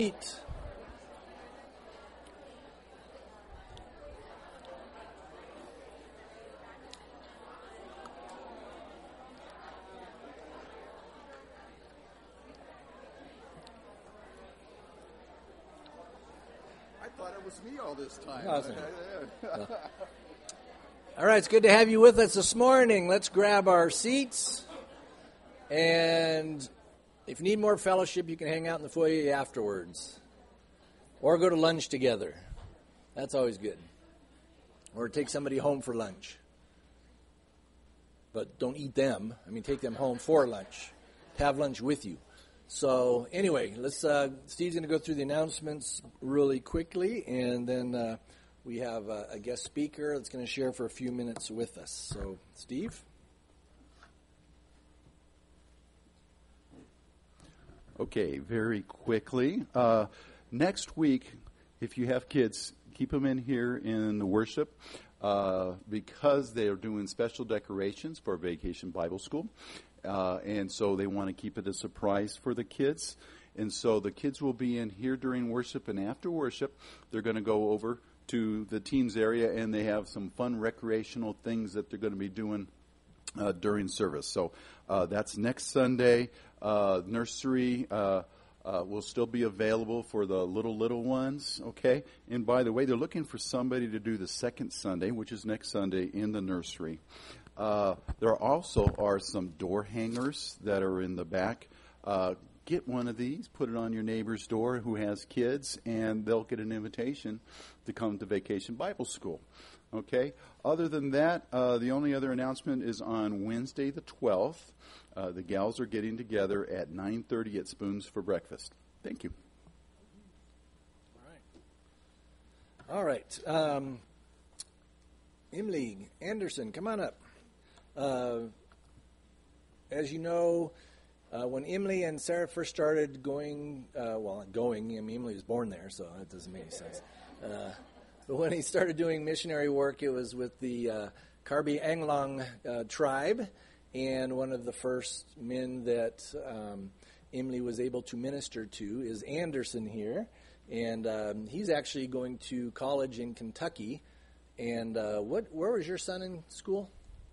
Eat. I thought it was me all this time. Awesome. All right, it's good to have you with us this morning. Let's grab our seats. And if you need more fellowship, you can hang out in the foyer afterwards. Or go to lunch together. That's always good. Or take somebody home for lunch. But don't eat them. Take them home for lunch. Have lunch with you. So anyway, Steve's going to go through the announcements really quickly, and then we have a guest speaker that's going to share for a few minutes with us. So, Steve? Okay, very quickly. Next week, if you have kids, keep them in here in the worship because they are doing special decorations for Vacation Bible School. And so they want to keep it a surprise for the kids. And so the kids will be in here during worship, and after worship, they're going to go over to the teens area, and they have some fun recreational things that they're going to be doing during service. So that's next Sunday. Nursery will still be available for the little ones, okay? And by the way, they're looking for somebody to do the second Sunday, which is next Sunday, in the nursery. There also are some door hangers that are in the back. Get one of these, put it on your neighbor's door who has kids, and they'll get an invitation to come to Vacation Bible School. Okay? Other than that, the only other announcement is on Wednesday the 12th. The gals are getting together at 9:30 at Spoons for breakfast. Thank you. All right. Emily Anderson, come on up. As you know, when Emily and Sarah first started going, Emily was born there, so that doesn't make any sense. But when he started doing missionary work, it was with the Karbi Anglong tribe, and one of the first men that Emily was able to minister to is Anderson here, and he's actually going to college in Kentucky. And where was your son in school?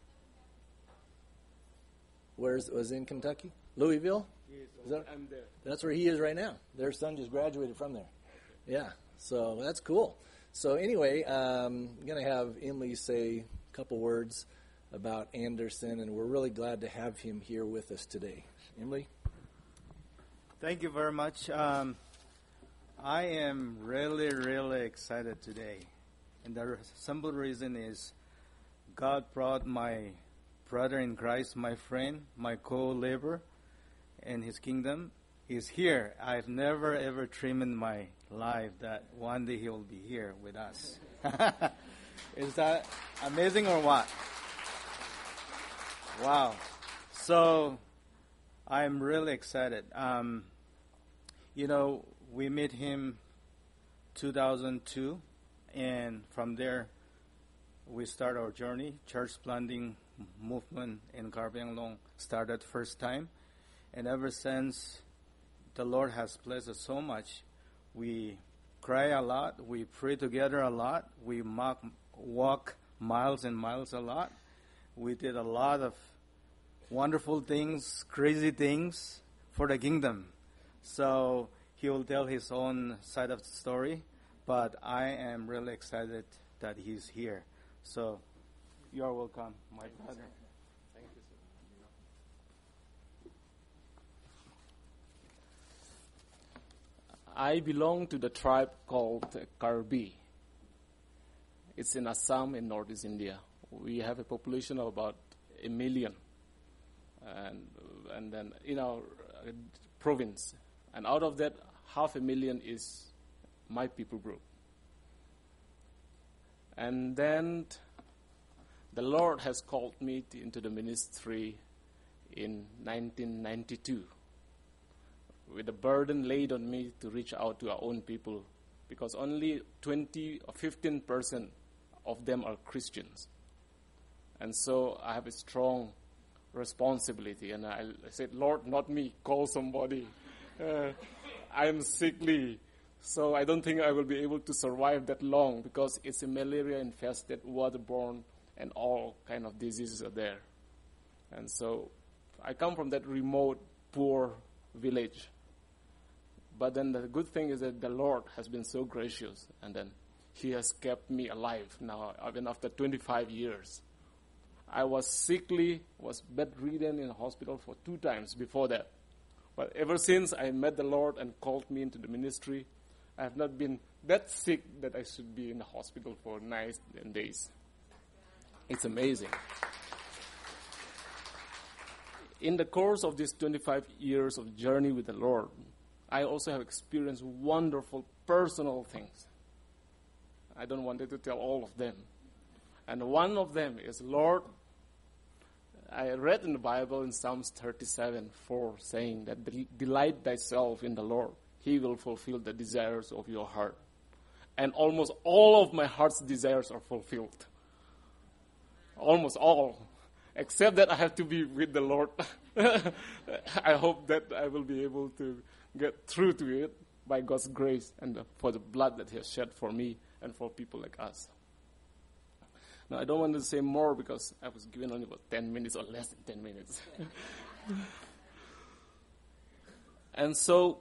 Was in Kentucky? Louisville? Yes, I'm there. That's where he is right now. Their son just graduated from there. Yeah, so that's cool. So anyway, I'm going to have Emily say a couple words about Anderson, and we're really glad to have him here with us today. Emily? Thank you very much. I am really excited today. And the simple reason is God brought my brother in Christ, my friend, my co-laborer in His kingdom. He's here. I've never ever dreamed in my life that one day he will be here with us. Is that amazing or what? Wow. So I'm really excited. We met him 2002, and from there we start our journey. Church planting movement in Karbi Anglong started first time, and ever since the Lord has blessed us so much. We cry a lot, we pray together a lot, we walk miles and miles a lot. We did a lot of wonderful things, crazy things for the kingdom. So he will tell his own side of the story, but I am really excited that he's here. So you are welcome, my brother. Thank you, sir. I belong to the tribe called Karbi. It's in Assam in Northeast India. We have a population of about 1 million, and then in our province, and out of that, 500,000 is my people group. And then the Lord has called me into the ministry in 1992 with a burden laid on me to reach out to our own people, because only 20 or 15% of them are Christians. And so I have a strong responsibility, and I said, Lord, not me, call somebody. I'm sickly, so I don't think I will be able to survive that long because it's a malaria-infested, waterborne, and all kind of diseases are there. And so I come from that remote, poor village. But then the good thing is that the Lord has been so gracious, and then He has kept me alive now, even after 25 years. I was sickly, was bedridden in the hospital for 2 times before that. But ever since I met the Lord and called me into the ministry, I have not been that sick that I should be in the hospital for nights and days. It's amazing. In the course of these 25 years of journey with the Lord, I also have experienced wonderful personal things. I don't want to tell all of them. And one of them is, Lord, I read in the Bible in Psalms 37:4 saying that delight thyself in the Lord. He will fulfill the desires of your heart. And almost all of my heart's desires are fulfilled. Almost all. Except that I have to be with the Lord. I hope that I will be able to get through to it by God's grace and for the blood that He has shed for me and for people like us. Now, I don't want to say more because I was given only about 10 minutes or less than 10 minutes. And so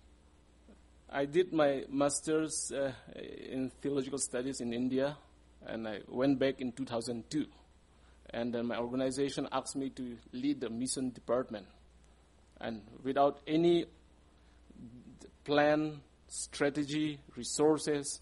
I did my master's in theological studies in India, and I went back in 2002. And then my organization asked me to lead the mission department. And without any plan, strategy, resources,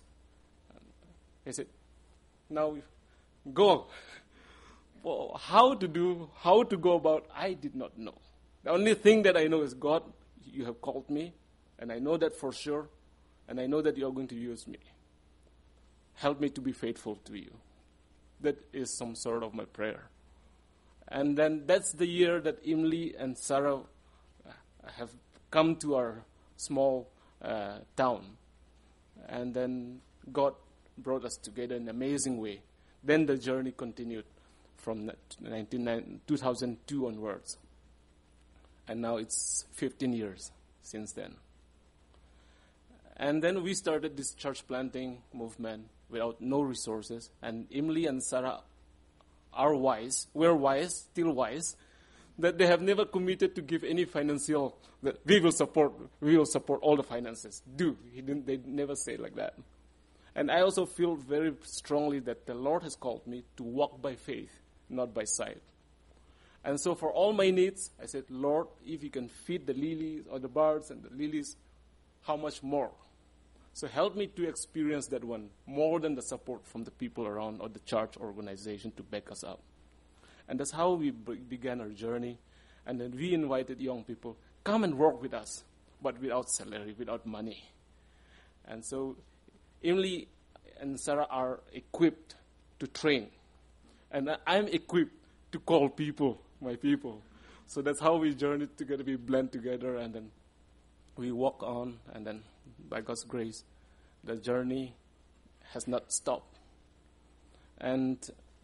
I said, now go. Well, how to go about, I did not know. The only thing that I know is, God, you have called me, and I know that for sure, and I know that you are going to use me. Help me to be faithful to you. That is some sort of my prayer. And then that's the year that Emily and Sarah have come to our small town. And then God brought us together in an amazing way. Then the journey continued from 2002 onwards. And now it's 15 years since then. And then we started this church planting movement without no resources. And Emily and Sarah are wise. We're wise, still wise, that they have never committed to give any financial, that we will support all the finances. They never say like that. And I also feel very strongly that the Lord has called me to walk by faith, not by sight. And so for all my needs, I said, Lord, if you can feed the lilies or the birds and the lilies, how much more? So help me to experience that one more than the support from the people around or the church organization to back us up. And that's how we began our journey. And then we invited young people, come and work with us, but without salary, without money. And so Emily and Sarah are equipped to train. And I'm equipped to call people, my people. So that's how we journeyed together, we blend together, and then we walk on, and then by God's grace, the journey has not stopped. And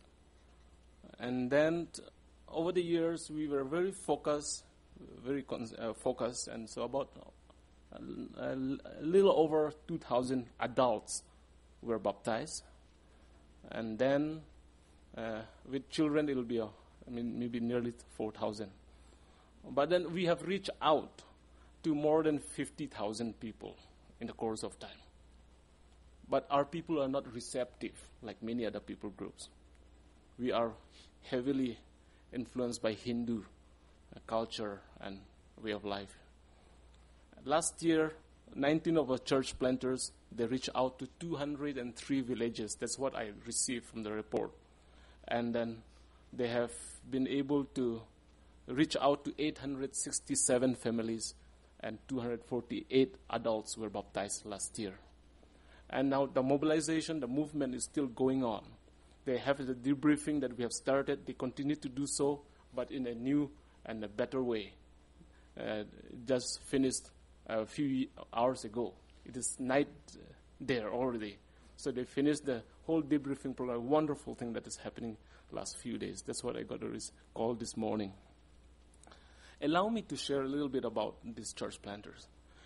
then over the years, we were very focused, and so about a little over 2,000 adults were baptized. And then with children, it will be maybe nearly 4,000. But then we have reached out to more than 50,000 people in the course of time. But our people are not receptive like many other people groups. We are heavily influenced by Hindu culture and way of life. Last year, 19 of our church planters, they reached out to 203 villages. That's what I received from the report. And then they have been able to reach out to 867 families, and 248 adults were baptized last year. And now the mobilization, the movement is still going on. They have the debriefing that we have started. They continue to do so, but in a new and a better way. Just finished a few hours ago. It is night there already. So they finished the whole debriefing program. A wonderful thing that is happening last few days. That's what I got a call this morning. Allow me to share a little bit about these church planters.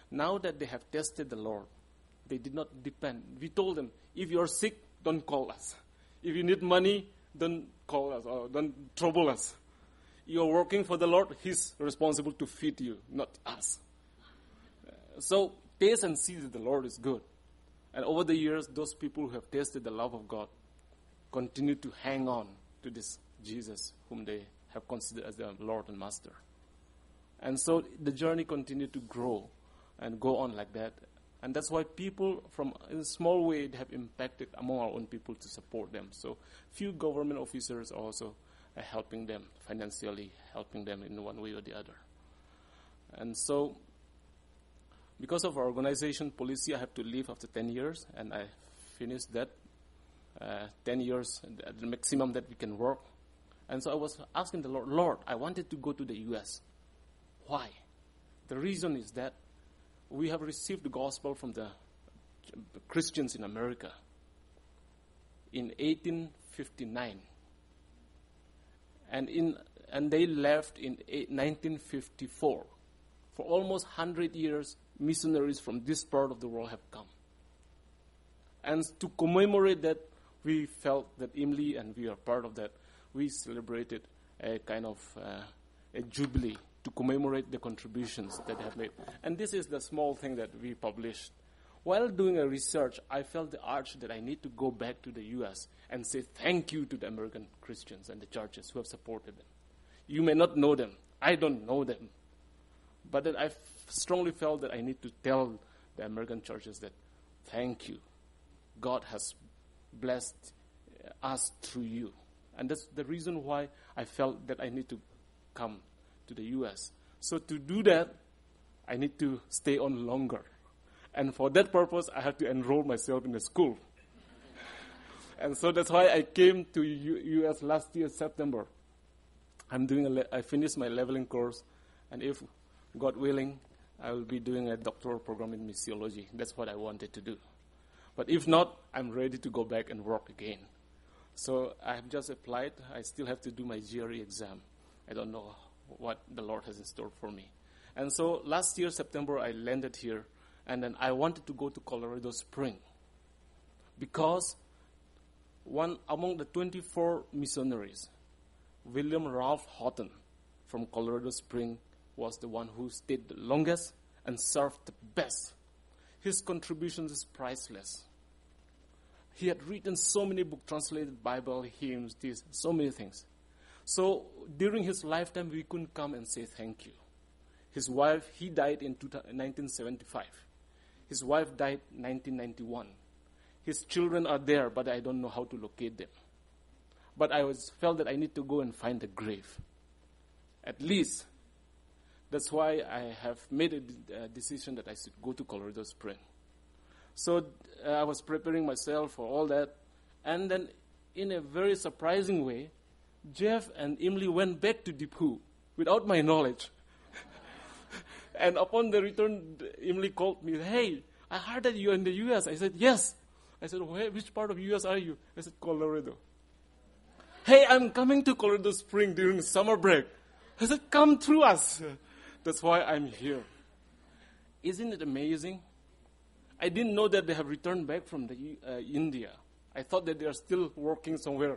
Now that they have tested the Lord, they did not depend. We told them, if you are sick, don't call us. If you need money, don't call us or don't trouble us. You are working for the Lord, He's responsible to feed you, not us. So taste and see that the Lord is good. And over the years, those people who have tasted the love of God continue to hang on to this Jesus whom they have considered as their Lord and Master. And so the journey continued to grow and go on like that. And that's why people from in a small way have impacted among our own people to support them. So few government officers also are helping them financially, helping them in one way or the other. And so because of our organization policy, I have to leave after 10 years, and I finished that 10 years at the maximum that we can work. And so I was asking the Lord, Lord, I wanted to go to the U.S. Why? The reason is that we have received the gospel from the Christians in America in 1859. And they left in 1954. For almost 100 years, missionaries from this part of the world have come. And to commemorate that, we felt that Imli, and we are part of that, we celebrated a kind of a jubilee to commemorate the contributions that they have made. And this is the small thing that we published. While doing a research, I felt the urge that I need to go back to the U.S. and say thank you to the American Christians and the churches who have supported them. You may not know them. I don't know them. But then I strongly felt that I need to tell the American churches that thank you. God has blessed us through you. And that's the reason why I felt that I need to come to the U.S. So to do that, I need to stay on longer. And for that purpose, I had to enroll myself in a school. And so that's why I came to U.S. last year, September. I finished my leveling course, and if God willing, I will be doing a doctoral program in missiology. That's what I wanted to do. But if not, I'm ready to go back and work again. So I have just applied. I still have to do my GRE exam. I don't know what the Lord has in store for me. And so last year, September, I landed here, and then I wanted to go to Colorado Springs because one among the 24 missionaries, William Ralph Houghton from Colorado Springs, was the one who stayed the longest and served the best. His contributions is priceless. He had written so many books, translated Bible, hymns, so many things. So during his lifetime, we couldn't come and say thank you. His wife, he died in 1975. His wife died in 1991. His children are there, but I don't know how to locate them. But I felt that I need to go and find the grave. At least. That's why I have made a decision that I should go to Colorado Springs. So I was preparing myself for all that. And then in a very surprising way, Jeff and Imli went back to Diphu without my knowledge. And upon the return, Imli called me, hey, I heard that you're in the U.S. I said, yes. I said, which part of U.S. are you? I said, Colorado. Hey, I'm coming to Colorado Springs during summer break. I said, come through us. That's why I'm here. Isn't it amazing? I didn't know that they have returned back from India. I thought that they are still working somewhere.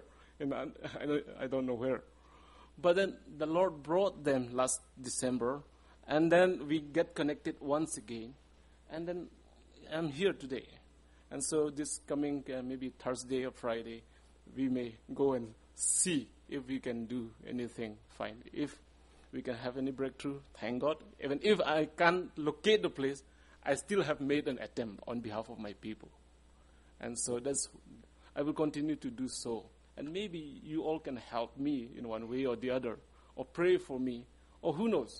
I don't know where. But then the Lord brought them last December. And then we get connected once again. And then I'm here today. And so this coming maybe Thursday or Friday, we may go and see if we can do anything fine. If we can have any breakthrough, thank God. Even if I can't locate the place, I still have made an attempt on behalf of my people. And so I will continue to do so. And maybe you all can help me in one way or the other, or pray for me, or who knows.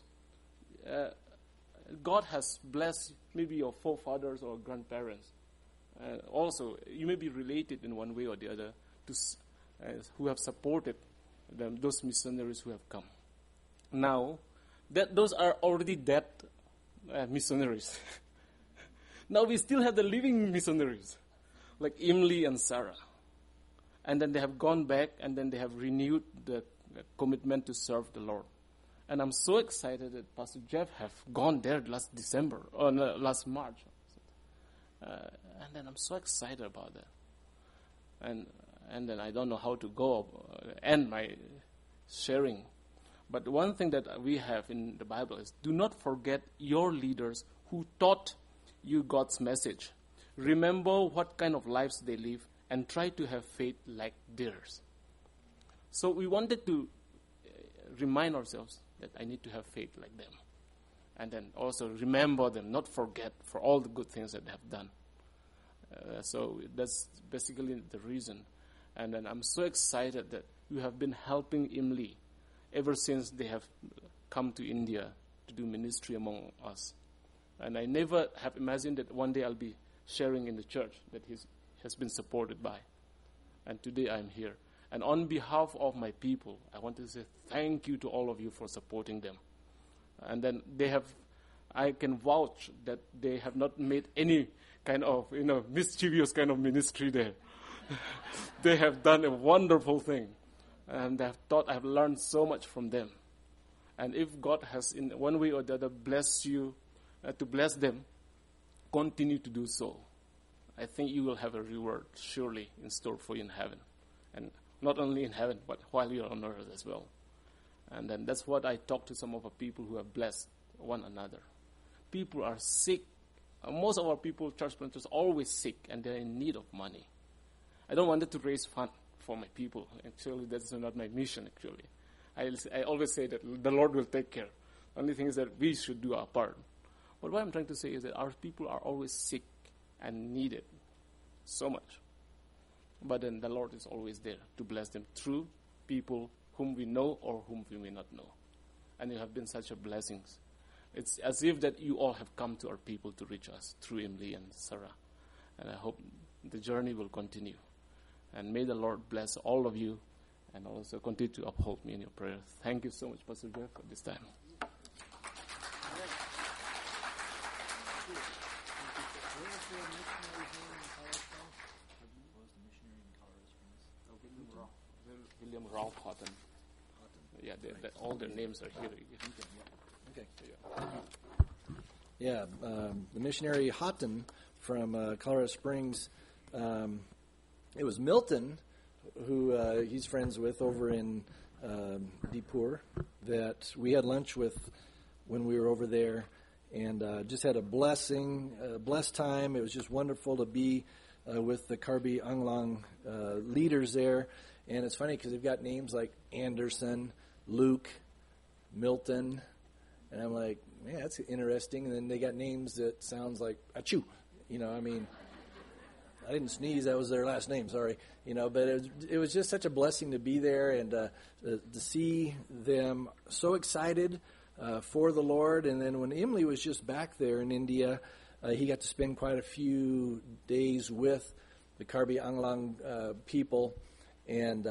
God has blessed maybe your forefathers or grandparents. Also, you may be related in one way or the other to who have supported them, those missionaries who have come. Now, those are already dead missionaries. Now we still have the living missionaries, like Imli and Sarah. And then they have gone back, and then they have renewed the commitment to serve the Lord. And I'm so excited that Pastor Jeff have gone there last March. And then I'm so excited about that. And then I don't know how to go end my sharing. But one thing that we have in the Bible is, do not forget your leaders who taught you God's message. Remember what kind of lives they live and try to have faith like theirs. So we wanted to remind ourselves that I need to have faith like them. And then also remember them, not forget for all the good things that they have done. So that's basically the reason. And then I'm so excited that you have been helping Imli ever since they have come to India to do ministry among us. And I never have imagined that one day I'll be sharing in the church that he has been supported by. And today I'm here. And on behalf of my people, I want to say thank you to all of you for supporting them. And then I can vouch that they have not made any kind of, mischievous kind of ministry there. They have done a wonderful thing. And I've learned so much from them. And if God has in one way or the other blessed you, to bless them, continue to do so. I think you will have a reward surely in store for you in heaven. And not only in heaven, but while you're on earth as well. And then that's what I talk to some of our people who have blessed one another. People are sick. Most of our people, church planters, are always sick and they're in need of money. I don't want to raise fund for my people. Actually, that's not my mission, actually. I always say that the Lord will take care. The only thing is that we should do our part. But what I'm trying to say is that our people are always sick and needed so much. But then the Lord is always there to bless them through people whom we know or whom we may not know. And you have been such a blessing. It's as if that you all have come to our people to reach us through Emily and Sarah. And I hope the journey will continue. And may the Lord bless all of you and also continue to uphold me in your prayers. Thank you so much, Pastor Jeff, for this time. William Ralph Houghton. Yeah, all their names are here. Okay. Yeah, the missionary Houghton from Colorado Springs. It was Milton, who he's friends with over in Deepur, that we had lunch with when we were over there, and just had a blessed time. It was just wonderful to be with the Karbi Anglang leaders there. And it's funny because they've got names like Anderson, Luke, Milton, and I'm like, man, that's interesting. And then they got names that sounds like achoo, I didn't sneeze. That was their last name. Sorry, But it was just such a blessing to be there and to see them so excited for the Lord. And then when Emily was just back there in India, he got to spend quite a few days with the Karbi Anglang people. And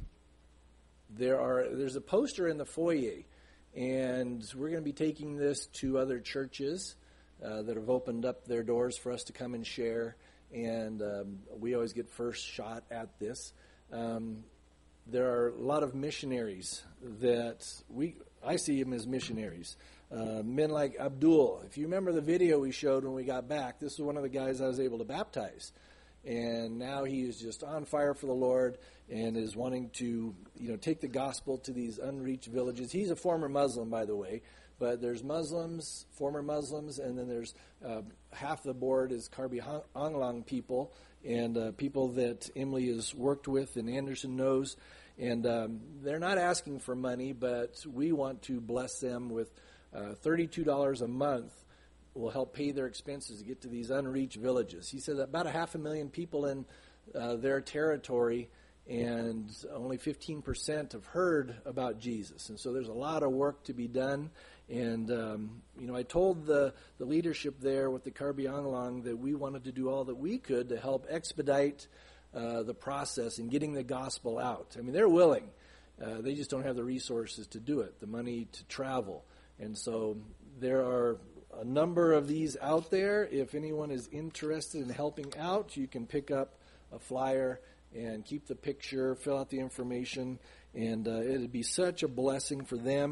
there's a poster in the foyer, and we're going to be taking this to other churches that have opened up their doors for us to come and share. And we always get first shot at this. There are a lot of missionaries that I see them as missionaries. Men like Abdul. If you remember the video we showed when we got back, this is one of the guys I was able to baptize. And now he is just on fire for the Lord and is wanting to, take the gospel to these unreached villages. He's a former Muslim, by the way. But there's Muslims, former Muslims, and then there's half the board is Karbi Anglang people and people that Emily has worked with and Anderson knows. And they're not asking for money, but we want to bless them with $32 a month will help pay their expenses to get to these unreached villages. He said that about 500,000 people in their territory, and only 15% have heard about Jesus. And so there's a lot of work to be done. And, I told the leadership there with the Karbi Anglang that we wanted to do all that we could to help expedite the process in getting the gospel out. I mean, they're willing. They just don't have the resources to do it, the money to travel. And so there are a number of these out there. If anyone is interested in helping out, you can pick up a flyer and keep the picture, fill out the information, and it would be such a blessing for them.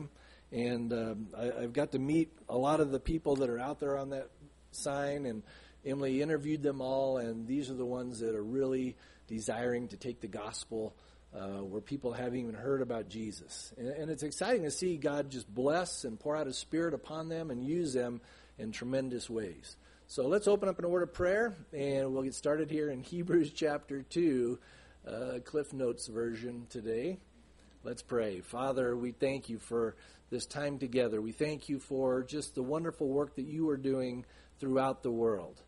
And I've got to meet a lot of the people that are out there on that sign, and Emily interviewed them all, and these are the ones that are really desiring to take the gospel where people haven't even heard about Jesus. And it's exciting to see God just bless and pour out His Spirit upon them and use them in tremendous ways. So let's open up an word of prayer, and we'll get started here in Hebrews chapter 2, Cliff Notes version today. Let's pray. Father, we thank you for this time together. We thank you for just the wonderful work that you are doing throughout the world.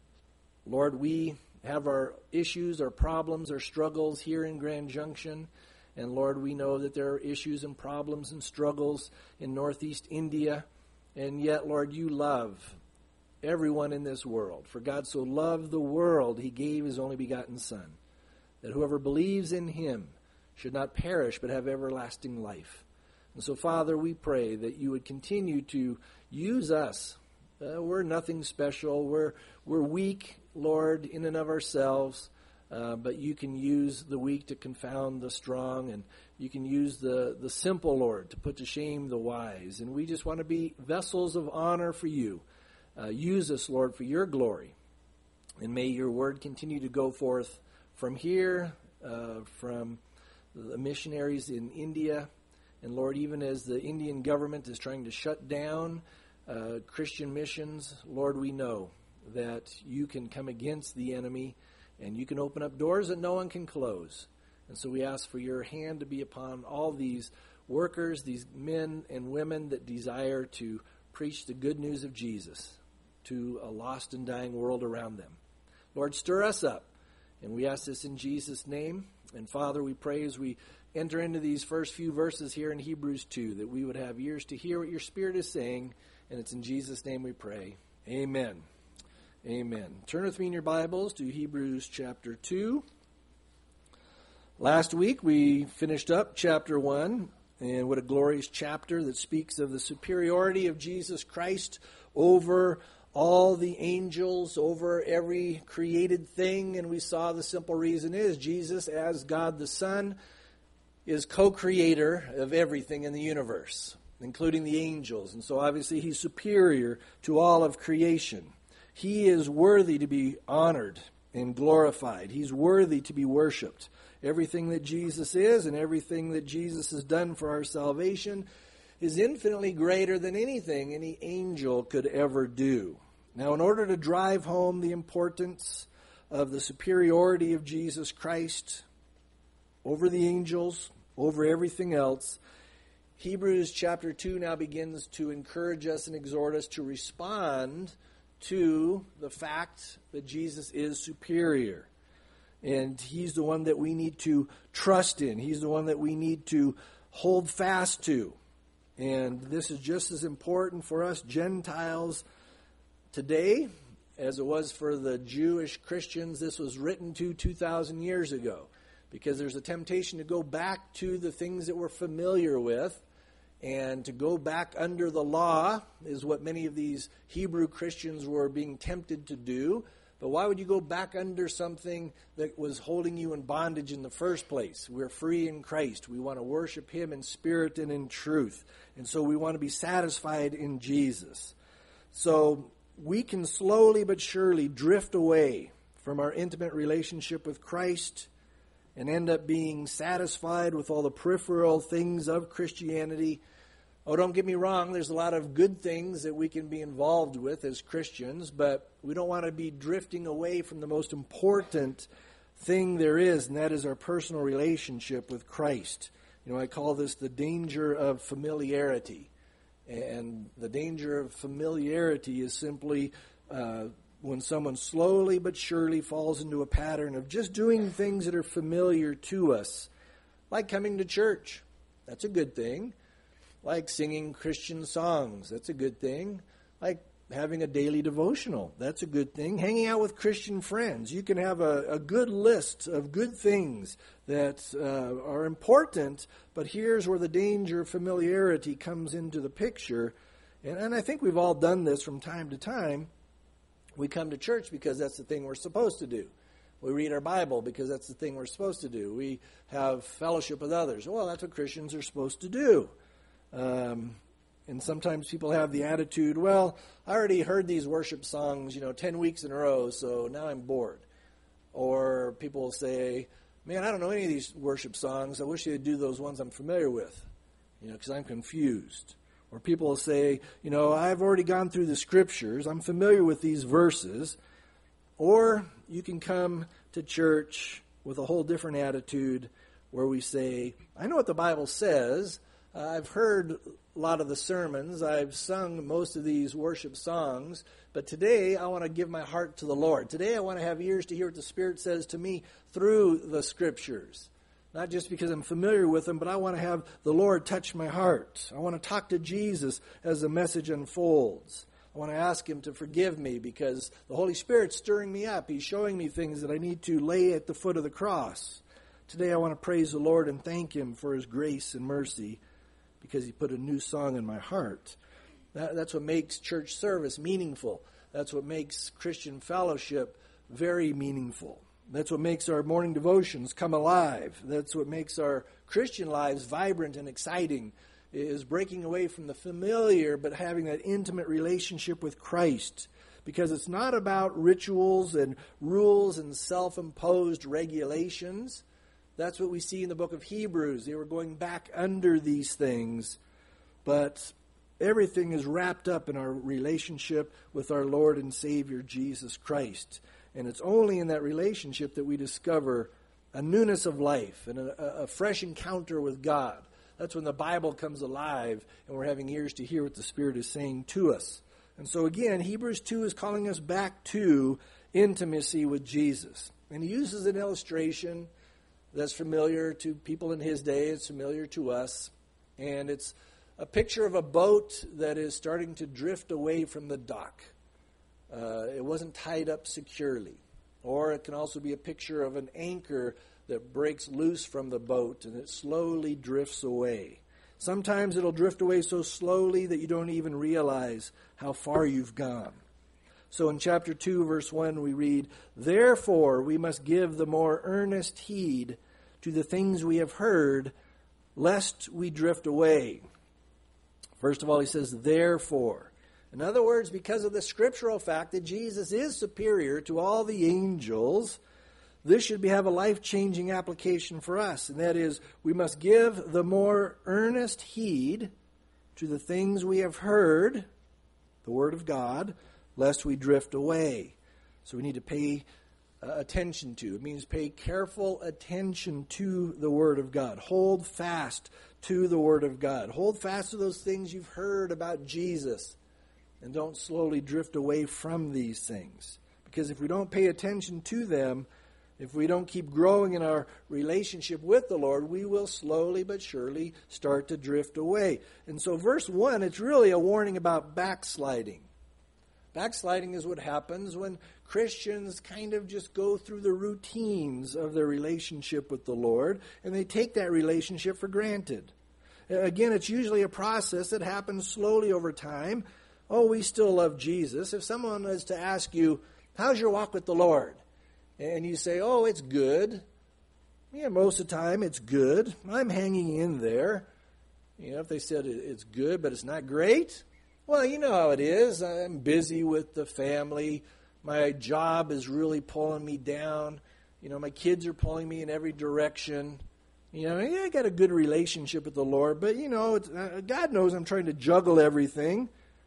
Lord, we have our issues, our problems, our struggles here in Grand Junction. And Lord, we know that there are issues and problems and struggles in Northeast India. And yet, Lord, you love everyone in this world. For God so loved the world, He gave His only begotten Son, that whoever believes in Him should not perish but have everlasting life. And so, Father, we pray that you would continue to use us. We're nothing special. We're weak, Lord, in and of ourselves. But you can use the weak to confound the strong, and you can use the simple, Lord, to put to shame the wise. And we just want to be vessels of honor for you. Use us, Lord, for your glory. And may your word continue to go forth from here, from the missionaries in India. And Lord, even as the Indian government is trying to shut down Christian missions, Lord, we know that you can come against the enemy and you can open up doors that no one can close. And so we ask for your hand to be upon all these workers, these men and women that desire to preach the good news of Jesus to a lost and dying world around them. Lord, stir us up. And we ask this in Jesus' name. And Father, we pray as we enter into these first few verses here in Hebrews 2 that we would have ears to hear what your Spirit is saying. And it's in Jesus' name we pray. Amen. Amen. Turn with me in your Bibles to Hebrews chapter 2. Last week we finished up chapter 1, and what a glorious chapter that speaks of the superiority of Jesus Christ over all the angels, over every created thing. And we saw the simple reason is Jesus, as God the Son, is co-creator of everything in the universe, including the angels. And so obviously He's superior to all of creation. He is worthy to be honored and glorified. He's worthy to be worshipped. Everything that Jesus is and everything that Jesus has done for our salvation is infinitely greater than anything any angel could ever do. Now, in order to drive home the importance of the superiority of Jesus Christ over the angels, over everything else, Hebrews chapter 2 now begins to encourage us and exhort us to respond to the fact that Jesus is superior. And He's the one that we need to trust in. He's the one that we need to hold fast to. And this is just as important for us Gentiles today as it was for the Jewish Christians this was written to 2,000 years ago. Because there's a temptation to go back to the things that we're familiar with, and to go back under the law is what many of these Hebrew Christians were being tempted to do. But why would you go back under something that was holding you in bondage in the first place? We're free in Christ. We want to worship Him in spirit and in truth. And so we want to be satisfied in Jesus. So we can slowly but surely drift away from our intimate relationship with Christ and end up being satisfied with all the peripheral things of Christianity. Oh, don't get me wrong, there's a lot of good things that we can be involved with as Christians, but we don't want to be drifting away from the most important thing there is, and that is our personal relationship with Christ. You know, I call this the danger of familiarity. And the danger of familiarity is simply when someone slowly but surely falls into a pattern of just doing things that are familiar to us, like coming to church. That's a good thing. Like singing Christian songs. That's a good thing. Like having a daily devotional. That's a good thing. Hanging out with Christian friends. You can have a good list of good things that are important, but here's where the danger of familiarity comes into the picture. And I think we've all done this from time to time. We come to church because that's the thing we're supposed to do. We read our Bible because that's the thing we're supposed to do. We have fellowship with others. Well, that's what Christians are supposed to do. And sometimes people have the attitude, well, I already heard these worship songs, 10 weeks in a row, so now I'm bored. Or people will say, man, I don't know any of these worship songs. I wish they'd do those ones I'm familiar with, because I'm confused. Or people will say, I've already gone through the scriptures. I'm familiar with these verses. Or you can come to church with a whole different attitude where we say, I know what the Bible says. I've heard a lot of the sermons. I've sung most of these worship songs. But today I want to give my heart to the Lord. Today I want to have ears to hear what the Spirit says to me through the scriptures. Not just because I'm familiar with them, but I want to have the Lord touch my heart. I want to talk to Jesus as the message unfolds. I want to ask Him to forgive me because the Holy Spirit's stirring me up. He's showing me things that I need to lay at the foot of the cross. Today I want to praise the Lord and thank Him for His grace and mercy because He put a new song in my heart. That's what makes church service meaningful. That's what makes Christian fellowship very meaningful. That's what makes our morning devotions come alive. That's what makes our Christian lives vibrant and exciting, is breaking away from the familiar but having that intimate relationship with Christ. Because it's not about rituals and rules and self-imposed regulations. That's what we see in the book of Hebrews. They were going back under these things. But everything is wrapped up in our relationship with our Lord and Savior, Jesus Christ. And it's only in that relationship that we discover a newness of life and a fresh encounter with God. That's when the Bible comes alive and we're having ears to hear what the Spirit is saying to us. And so again, Hebrews 2 is calling us back to intimacy with Jesus. And he uses an illustration that's familiar to people in his day. It's familiar to us. And it's a picture of a boat that is starting to drift away from the dock. It wasn't tied up securely. Or it can also be a picture of an anchor that breaks loose from the boat and it slowly drifts away. Sometimes it'll drift away so slowly that you don't even realize how far you've gone. So in chapter 2, verse 1, we read, "Therefore we must give the more earnest heed to the things we have heard, lest we drift away." First of all, he says, "Therefore." In other words, because of the scriptural fact that Jesus is superior to all the angels, this should have a life-changing application for us. And that is, we must give the more earnest heed to the things we have heard, the Word of God, lest we drift away. So we need to pay attention to. It means pay careful attention to the Word of God. Hold fast to the Word of God. Hold fast to those things you've heard about Jesus. And don't slowly drift away from these things. Because if we don't pay attention to them, if we don't keep growing in our relationship with the Lord, we will slowly but surely start to drift away. And so verse 1, it's really a warning about backsliding. Backsliding is what happens when Christians kind of just go through the routines of their relationship with the Lord, and they take that relationship for granted. Again, it's usually a process that happens slowly over time. Oh, we still love Jesus. If someone was to ask you, how's your walk with the Lord? And you say, oh, it's good. Yeah, most of the time it's good. I'm hanging in there. If they said it's good, but it's not great, well, you know how it is. I'm busy with the family. My job is really pulling me down. My kids are pulling me in every direction. I got a good relationship with the Lord, but, God knows I'm trying to juggle everything.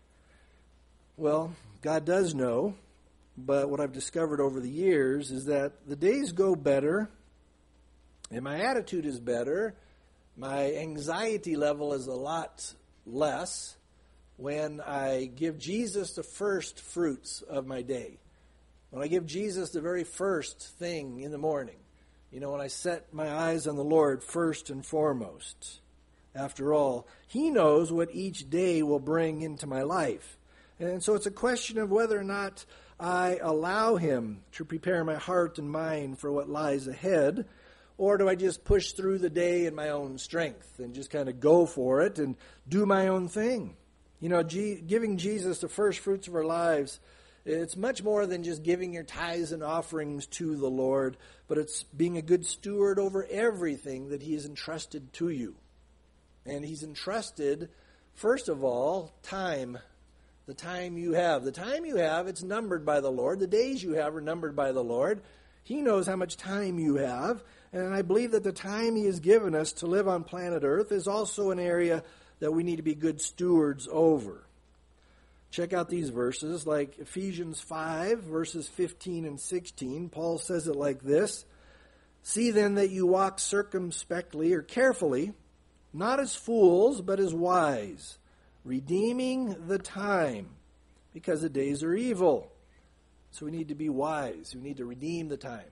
Well, God does know, but what I've discovered over the years is that the days go better, and my attitude is better, my anxiety level is a lot less when I give Jesus the first fruits of my day. When I give Jesus the very first thing in the morning. When I set my eyes on the Lord first and foremost. After all, He knows what each day will bring into my life. And so it's a question of whether or not I allow Him to prepare my heart and mind for what lies ahead, or do I just push through the day in my own strength and just kind of go for it and do my own thing? Giving Jesus the first fruits of our lives, it's much more than just giving your tithes and offerings to the Lord, but it's being a good steward over everything that He has entrusted to you. And He's entrusted First of all, time. The time you have. The time you have, it's numbered by the Lord. The days you have are numbered by the Lord. He knows how much time you have. And I believe that the time He has given us to live on planet Earth is also an area that we need to be good stewards over. Check out these verses, like Ephesians 5, verses 15 and 16. Paul says it like this: "See then that you walk circumspectly," or carefully, "not as fools, but as wise, redeeming the time, because the days are evil." So we need to be wise. We need to redeem the time.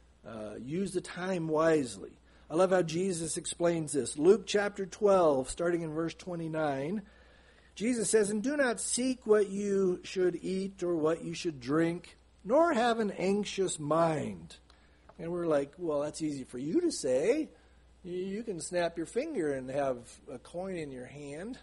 Use the time wisely. I love how Jesus explains this. Luke chapter 12, starting in verse 29, Jesus says, "And do not seek what you should eat or what you should drink, nor have an anxious mind." And we're like, well, that's easy for you to say. You can snap your finger and have a coin in your hand,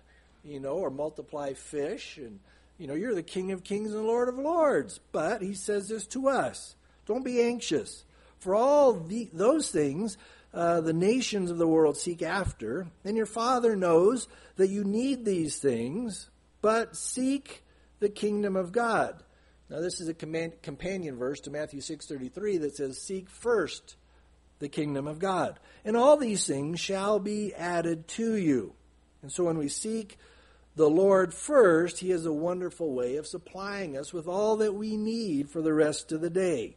or multiply fish, and you're the King of Kings and Lord of Lords. But He says this to us: don't be anxious. For all those things the nations of the world seek after, and your Father knows that you need these things, but seek the kingdom of God. Now this is a companion verse to Matthew 6:33 that says, "Seek first the kingdom of God, and all these things shall be added to you." And so when we seek the Lord first, He has a wonderful way of supplying us with all that we need for the rest of the day.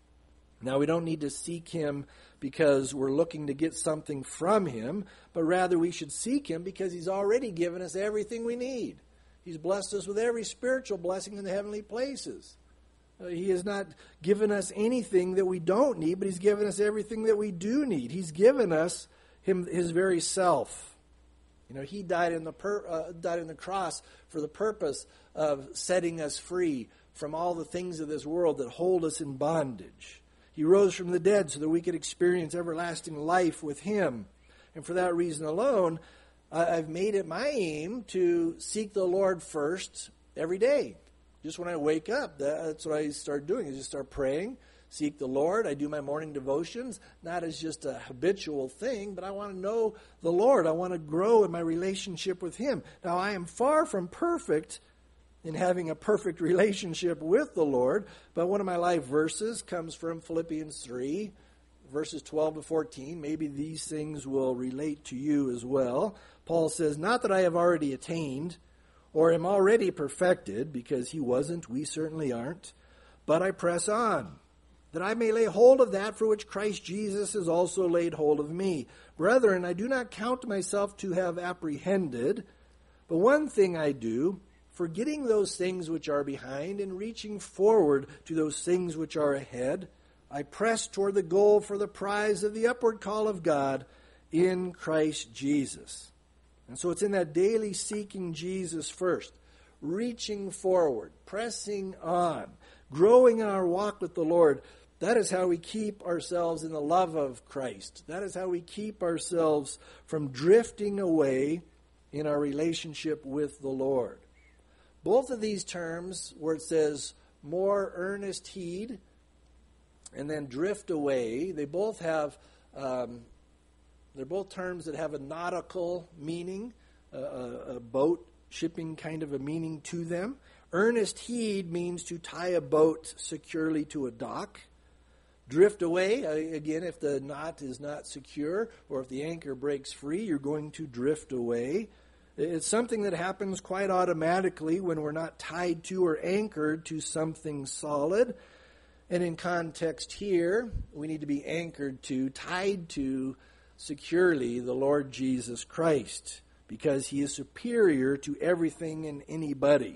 Now, we don't need to seek Him because we're looking to get something from Him, but rather we should seek Him because He's already given us everything we need. He's blessed us with every spiritual blessing in the heavenly places. He has not given us anything that we don't need, but He's given us everything that we do need. He's given us His very self. He died in the cross for the purpose of setting us free from all the things of this world that hold us in bondage. He rose from the dead so that we could experience everlasting life with Him. And for that reason alone, I've made it my aim to seek the Lord first every day. Just when I wake up, that's what I start doing, is just start praying, seek the Lord. I do my morning devotions, not as just a habitual thing, but I want to know the Lord. I want to grow in my relationship with Him. Now, I am far from perfect in having a perfect relationship with the Lord, but one of my life verses comes from Philippians 3, verses 12 to 14. Maybe these things will relate to you as well. Paul says, "Not that I have already attained or am already perfected," because he wasn't, we certainly aren't, "but I press on, that I may lay hold of that for which Christ Jesus has also laid hold of me. Brethren, I do not count myself to have apprehended, but one thing I do, forgetting those things which are behind and reaching forward to those things which are ahead, I press toward the goal for the prize of the upward call of God in Christ Jesus." And so it's in that daily seeking Jesus first, reaching forward, pressing on, growing in our walk with the Lord. That is how we keep ourselves in the love of Christ. That is how we keep ourselves from drifting away in our relationship with the Lord. Both of these terms, where it says more earnest heed and then drift away, they both have, they're both terms that have a nautical meaning, a boat shipping kind of a meaning to them. Earnest heed means to tie a boat securely to a dock. Drift away, again, if the knot is not secure or if the anchor breaks free, you're going to drift away. It's something that happens quite automatically when we're not tied to or anchored to something solid. And in context here, we need to be anchored to, tied to, securely the Lord Jesus Christ, because He is superior to everything and anybody.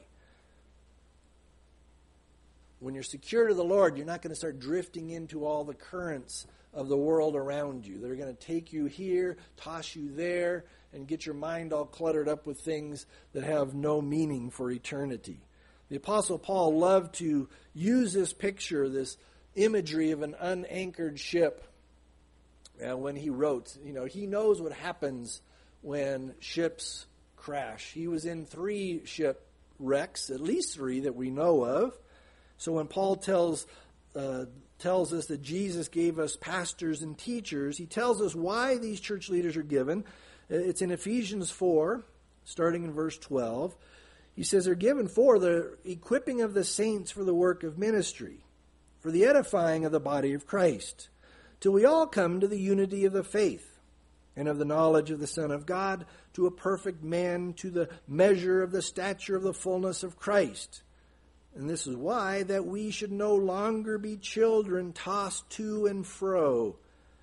When you're secure to the Lord, you're not going to start drifting into all the currents of the world around you. They're going to take you here, toss you there, and get your mind all cluttered up with things that have no meaning for eternity. The Apostle Paul loved to use this picture, this imagery of an unanchored ship when he wrote. He knows what happens when ships crash. He was in 3 shipwrecks, at least 3 that we know of. So when Paul tells us that Jesus gave us pastors and teachers, he tells us why these church leaders are given. It's in Ephesians 4, starting in verse 12. He says they're given for the equipping of the saints for the work of ministry, for the edifying of the body of Christ, till we all come to the unity of the faith and of the knowledge of the Son of God, to a perfect man, to the measure of the stature of the fullness of Christ. And this is why that we should no longer be children tossed to and fro.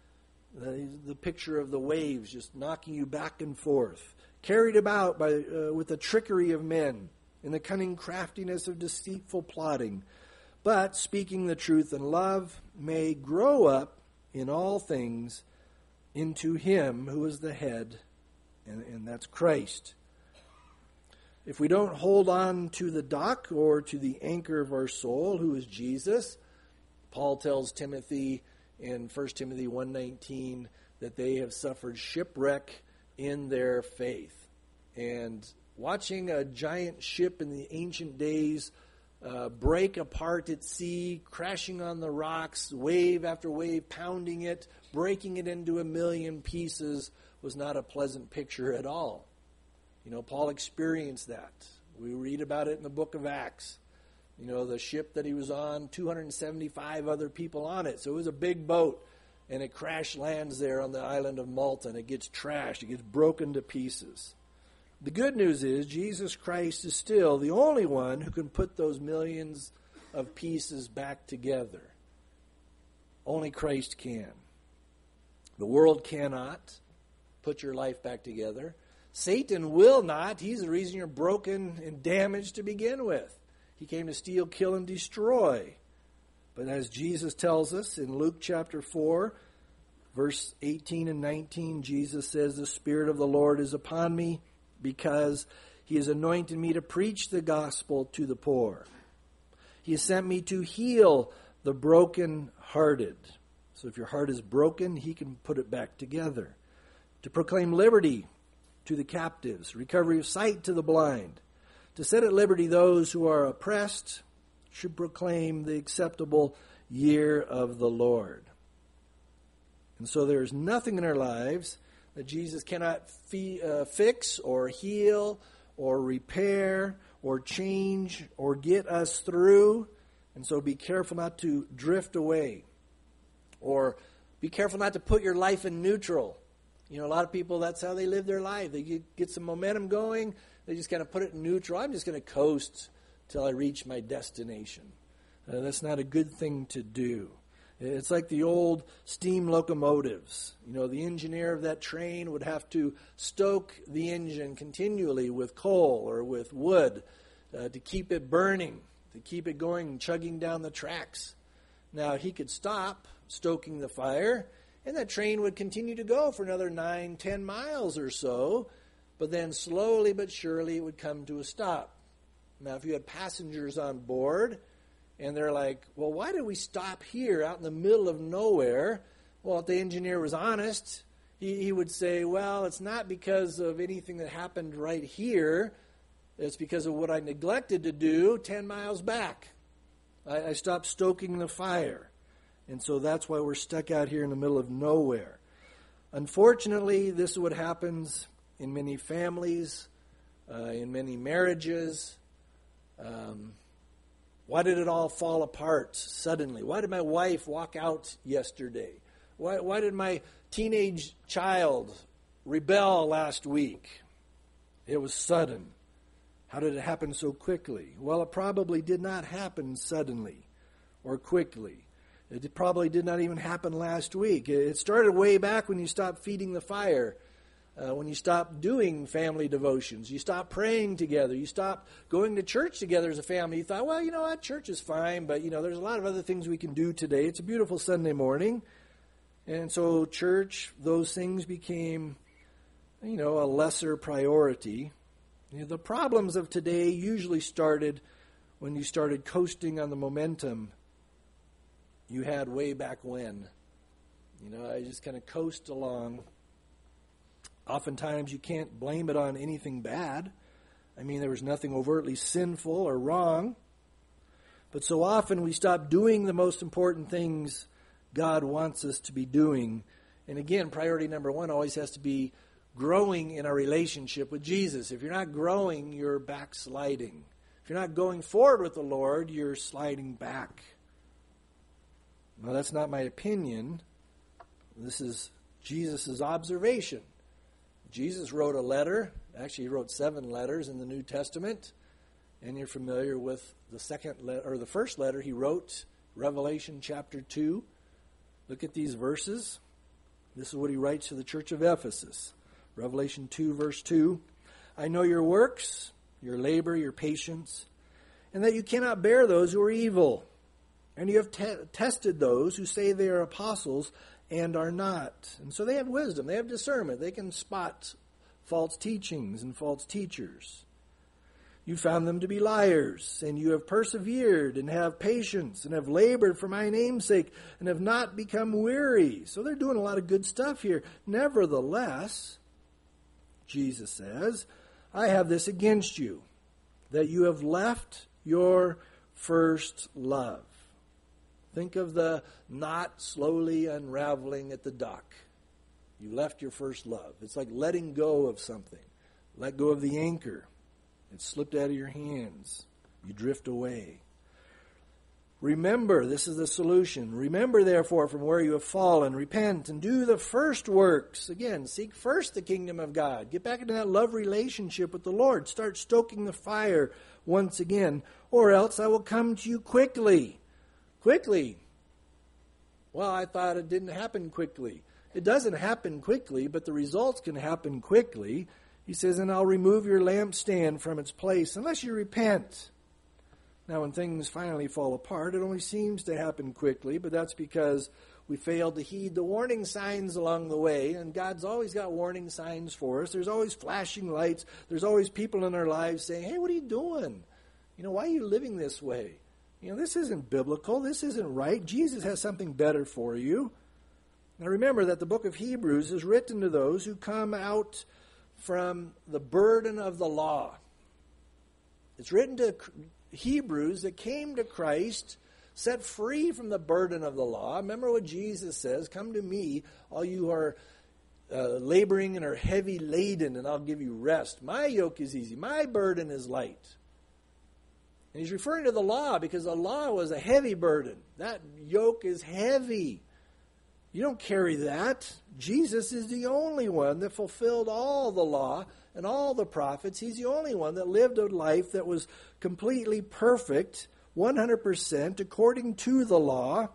The picture of the waves just knocking you back and forth, carried about with the trickery of men and the cunning craftiness of deceitful plotting, but speaking the truth in love may grow up in all things into Him who is the head, and that's Christ. If we don't hold on to the dock or to the anchor of our soul, who is Jesus, Paul tells Timothy in 1 Timothy 1:19 that they have suffered shipwreck in their faith. And watching a giant ship in the ancient days break apart at sea, crashing on the rocks, wave after wave, pounding it, breaking it into a million pieces, was not a pleasant picture at all. You know, Paul experienced that. We read about it in the book of Acts. You know, the ship that he was on, 275 other people on it. So it was a big boat, and it crash lands there on the island of Malta, and it gets trashed. It gets broken to pieces. The good news is Jesus Christ is still the only one who can put those millions of pieces back together. Only Christ can. The world cannot put your life back together. Satan will not. He's the reason you're broken and damaged to begin with. He came to steal, kill, and destroy. But as Jesus tells us in Luke chapter 4, verse 18 and 19, Jesus says, "The Spirit of the Lord is upon me, because He has anointed me to preach the gospel to the poor. He has sent me to heal the brokenhearted." So if your heart is broken, He can put it back together. "To proclaim liberty to the captives, recovery of sight to the blind, to set at liberty those who are oppressed, should proclaim the acceptable year of the Lord." And so there is nothing in our lives that Jesus cannot fix or heal or repair or change or get us through. And so be careful not to drift away, or be careful not to put your life in neutral. You know, a lot of people, that's how they live their life. They get some momentum going. They just kind of put it in neutral. I'm just going to coast till I reach my destination. That's not a good thing to do. It's like the old steam locomotives. You know, the engineer of that train would have to stoke the engine continually with coal or with wood to keep it burning, to keep it going, chugging down the tracks. Now, he could stop stoking the fire, and that train would continue to go for another 9-10 miles or so, but then slowly but surely it would come to a stop. Now, if you had passengers on board, and they're like, "Well, why did we stop here out in the middle of nowhere?" Well, if the engineer was honest, he would say, "Well, it's not because of anything that happened right here. It's because of what I neglected to do 10 miles back. I stopped stoking the fire. And so that's why we're stuck out here in the middle of nowhere." Unfortunately, this is what happens in many families, in many marriages. Why did it all fall apart suddenly? Why did my wife walk out yesterday? Why did my teenage child rebel last week? It was sudden. How did it happen so quickly? Well, it probably did not happen suddenly or quickly. It probably did not even happen last week. It started way back when you stopped feeding the fire, when you stopped doing family devotions. You stopped praying together. You stopped going to church together as a family. You thought, well, you know what, church is fine, but, you know, there's a lot of other things we can do today. It's a beautiful Sunday morning. And so church, those things became, you know, a lesser priority. You know, the problems of today usually started when you started coasting on the momentum you had way back when. You know, I just kind of coast along. Oftentimes you can't blame it on anything bad. I mean, there was nothing overtly sinful or wrong. But so often we stop doing the most important things God wants us to be doing. And again, priority number one always has to be growing in our relationship with Jesus. If you're not growing, you're backsliding. If you're not going forward with the Lord, you're sliding back. Now, that's not my opinion. This is Jesus' observation. Jesus wrote a letter. Actually, he wrote 7 letters in the New Testament. And you're familiar with the the first letter he wrote, Revelation chapter 2. Look at these verses. This is what he writes to the church of Ephesus. Revelation 2, verse 2. I know your works, your labor, your patience, and that you cannot bear those who are evil. And you have tested those who say they are apostles and are not. And so they have wisdom, they have discernment. They can spot false teachings and false teachers. You found them to be liars, and you have persevered and have patience and have labored for my name's sake and have not become weary. So they're doing a lot of good stuff here. Nevertheless, Jesus says, I have this against you, that you have left your first love. Think of the knot slowly unraveling at the dock. You left your first love. It's like letting go of something. Let go of the anchor. It slipped out of your hands. You drift away. Remember, this is the solution. Remember, therefore, from where you have fallen, repent and do the first works. Again, seek first the kingdom of God. Get back into that love relationship with the Lord. Start stoking the fire once again, or else I will come to you quickly. Quickly. Well, I thought it didn't happen quickly. It doesn't happen quickly, but the results can happen quickly. He says, and I'll remove your lampstand from its place unless you repent. Now, when things finally fall apart, it only seems to happen quickly, but that's because we failed to heed the warning signs along the way, and God's always got warning signs for us. There's always flashing lights. There's always people in our lives saying, hey, what are you doing? Why are you living this way? This isn't biblical. This isn't right. Jesus has something better for you. Now, remember that the book of Hebrews is written to those who come out from the burden of the law. It's written to Hebrews that came to Christ, set free from the burden of the law. Remember what Jesus says, come to me, all you who are laboring and are heavy laden, and I'll give you rest. My yoke is easy. My burden is light. And he's referring to the law because the law was a heavy burden. That yoke is heavy. You don't carry that. Jesus is the only one that fulfilled all the law and all the prophets. He's the only one that lived a life that was completely perfect, 100% according to the law.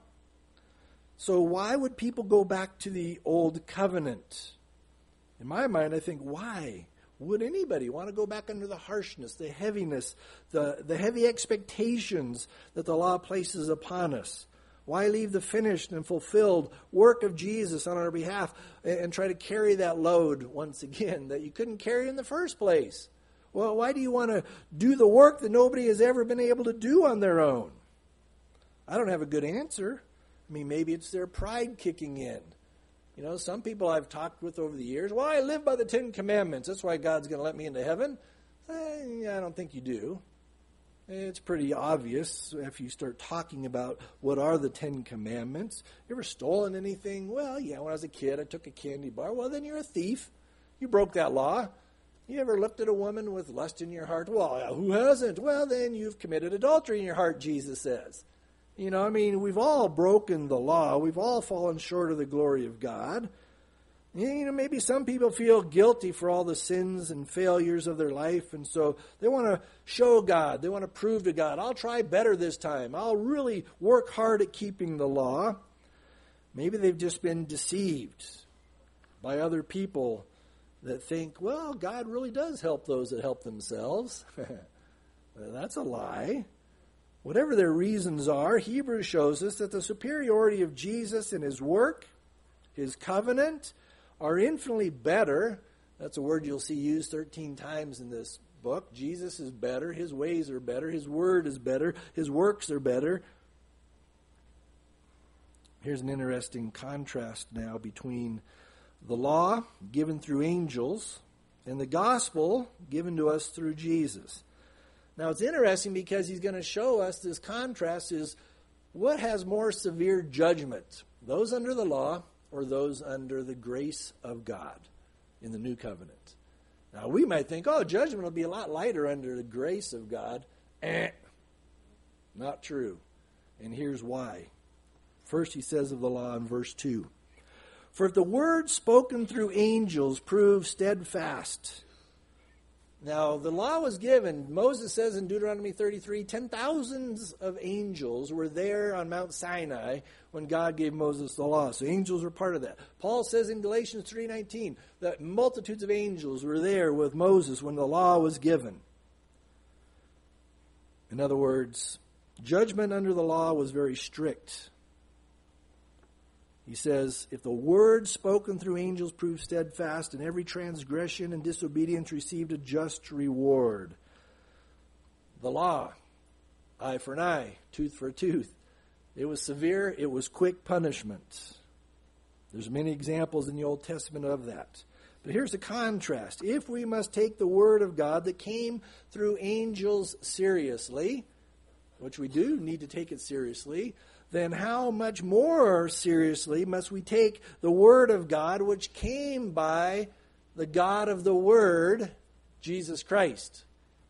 So why would people go back to the old covenant? In my mind, I think, why would anybody want to go back under the harshness, the heaviness, the heavy expectations that the law places upon us? Why leave the finished and fulfilled work of Jesus on our behalf and try to carry that load once again that you couldn't carry in the first place? Well, why do you want to do the work that nobody has ever been able to do on their own? I don't have a good answer. Maybe it's their pride kicking in. Some people I've talked with over the years, well, I live by the 10 Commandments. That's why God's going to let me into heaven. I don't think you do. It's pretty obvious if you start talking about what are the 10 Commandments. You ever stolen anything? Well, yeah, when I was a kid, I took a candy bar. Well, then you're a thief. You broke that law. You ever looked at a woman with lust in your heart? Well, who hasn't? Well, then you've committed adultery in your heart, Jesus says. We've all broken the law. We've all fallen short of the glory of God. Maybe some people feel guilty for all the sins and failures of their life, and so they want to show God. They want to prove to God, I'll try better this time. I'll really work hard at keeping the law. Maybe they've just been deceived by other people that think, well, God really does help those that help themselves. That's a lie. Whatever their reasons are, Hebrews shows us that the superiority of Jesus in his work, his covenant, are infinitely better. That's a word you'll see used 13 times in this book. Jesus is better. His ways are better. His word is better. His works are better. Here's an interesting contrast now between the law given through angels and the gospel given to us through Jesus. Now, it's interesting because he's going to show us this contrast is what has more severe judgment, those under the law or those under the grace of God. in the new covenant. Now, we might think, oh, judgment will be a lot lighter under the grace of God. Not true. And here's why. First, he says of the law in verse 2, "For if the word spoken through angels proves steadfast." Now, the law was given. Moses says in Deuteronomy 33, 10,000s of angels were there on Mount Sinai when God gave Moses the law. So angels were part of that. Paul says in Galatians 3:19 that multitudes of angels were there with Moses when the law was given. In other words, judgment under the law was very strict. He says, if the word spoken through angels proved steadfast, and every transgression and disobedience received a just reward. The law, eye for an eye, tooth for a tooth. It was severe, it was quick punishment. There's many examples in the Old Testament of that. But here's the contrast. If we must take the word of God that came through angels seriously, which we do need to take it seriously, then how much more seriously must we take the Word of God which came by the God of the Word, Jesus Christ?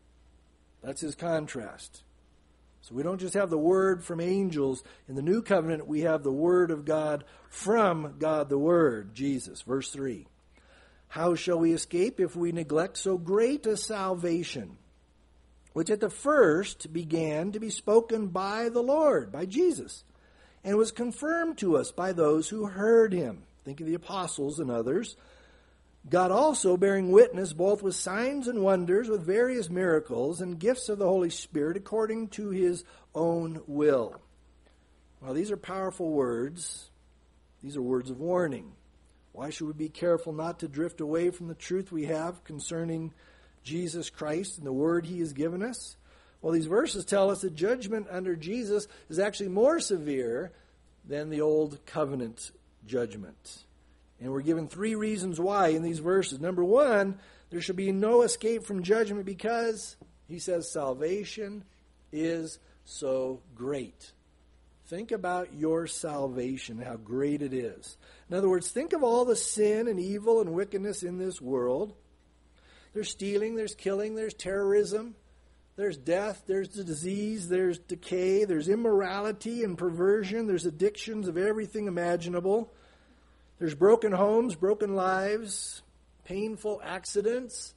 That's his contrast. So we don't just have the Word from angels. In the New Covenant, we have the Word of God from God the Word, Jesus. Verse 3. "How shall we escape if we neglect so great a salvation, which at the first began to be spoken by the Lord," by Jesus, "and was confirmed to us by those who heard him." Think of the apostles and others. "God also bearing witness both with signs and wonders, with various miracles and gifts of the Holy Spirit according to his own will." Well, these are powerful words. These are words of warning. Why should we be careful not to drift away from the truth we have concerning Jesus Christ and the word he has given us? Well, these verses tell us that judgment under Jesus is actually more severe than the old covenant judgment. And we're given 3 reasons why in these verses. Number 1, there should be no escape from judgment because, he says, salvation is so great. Think about your salvation, how great it is. In other words, think of all the sin and evil and wickedness in this world. There's stealing, there's killing, there's terrorism. There's death, there's disease, there's decay, there's immorality and perversion, there's addictions of everything imaginable. There's broken homes, broken lives, painful accidents.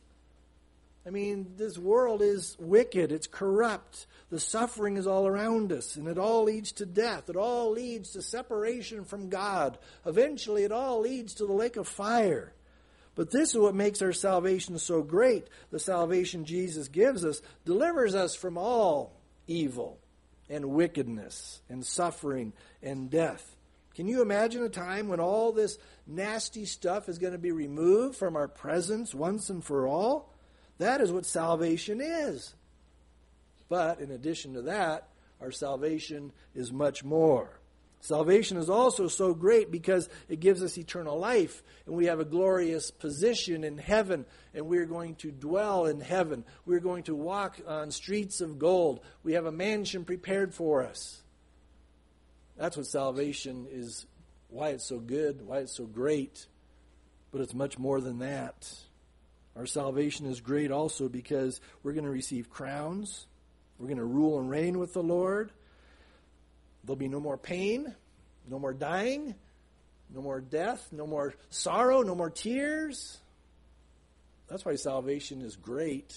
I mean, this world is wicked, it's corrupt. The suffering is all around us, and it all leads to death. It all leads to separation from God. Eventually, it all leads to the lake of fire. But this is what makes our salvation so great. The salvation Jesus gives us delivers us from all evil and wickedness and suffering and death. Can you imagine a time when all this nasty stuff is going to be removed from our presence once and for all? That is what salvation is. But in addition to that, our salvation is much more. Salvation is also so great because it gives us eternal life, and we have a glorious position in heaven, and we're going to dwell in heaven. We're going to walk on streets of gold. We have a mansion prepared for us. That's what salvation is, why it's so good, why it's so great. But it's much more than that. Our salvation is great also because we're going to receive crowns. We're going to rule and reign with the Lord. There'll be no more pain, no more dying, no more death, no more sorrow, no more tears. That's why salvation is great.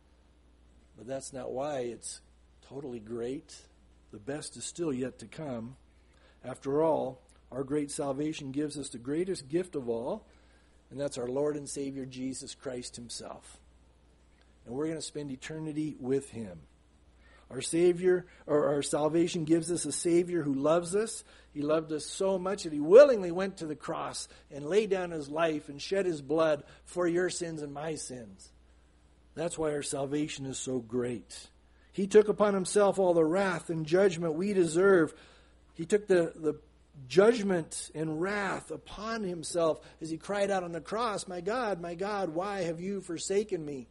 But that's not why it's totally great. The best is still yet to come. After all, our great salvation gives us the greatest gift of all, and that's our Lord and Savior Jesus Christ himself. And we're going to spend eternity with him. Our Savior, or our salvation gives us a Savior who loves us. He loved us so much that he willingly went to the cross and laid down his life and shed his blood for your sins and my sins. That's why our salvation is so great. He took upon himself all the wrath and judgment we deserve. He took the judgment and wrath upon himself as he cried out on the cross, my God, why have you forsaken me?"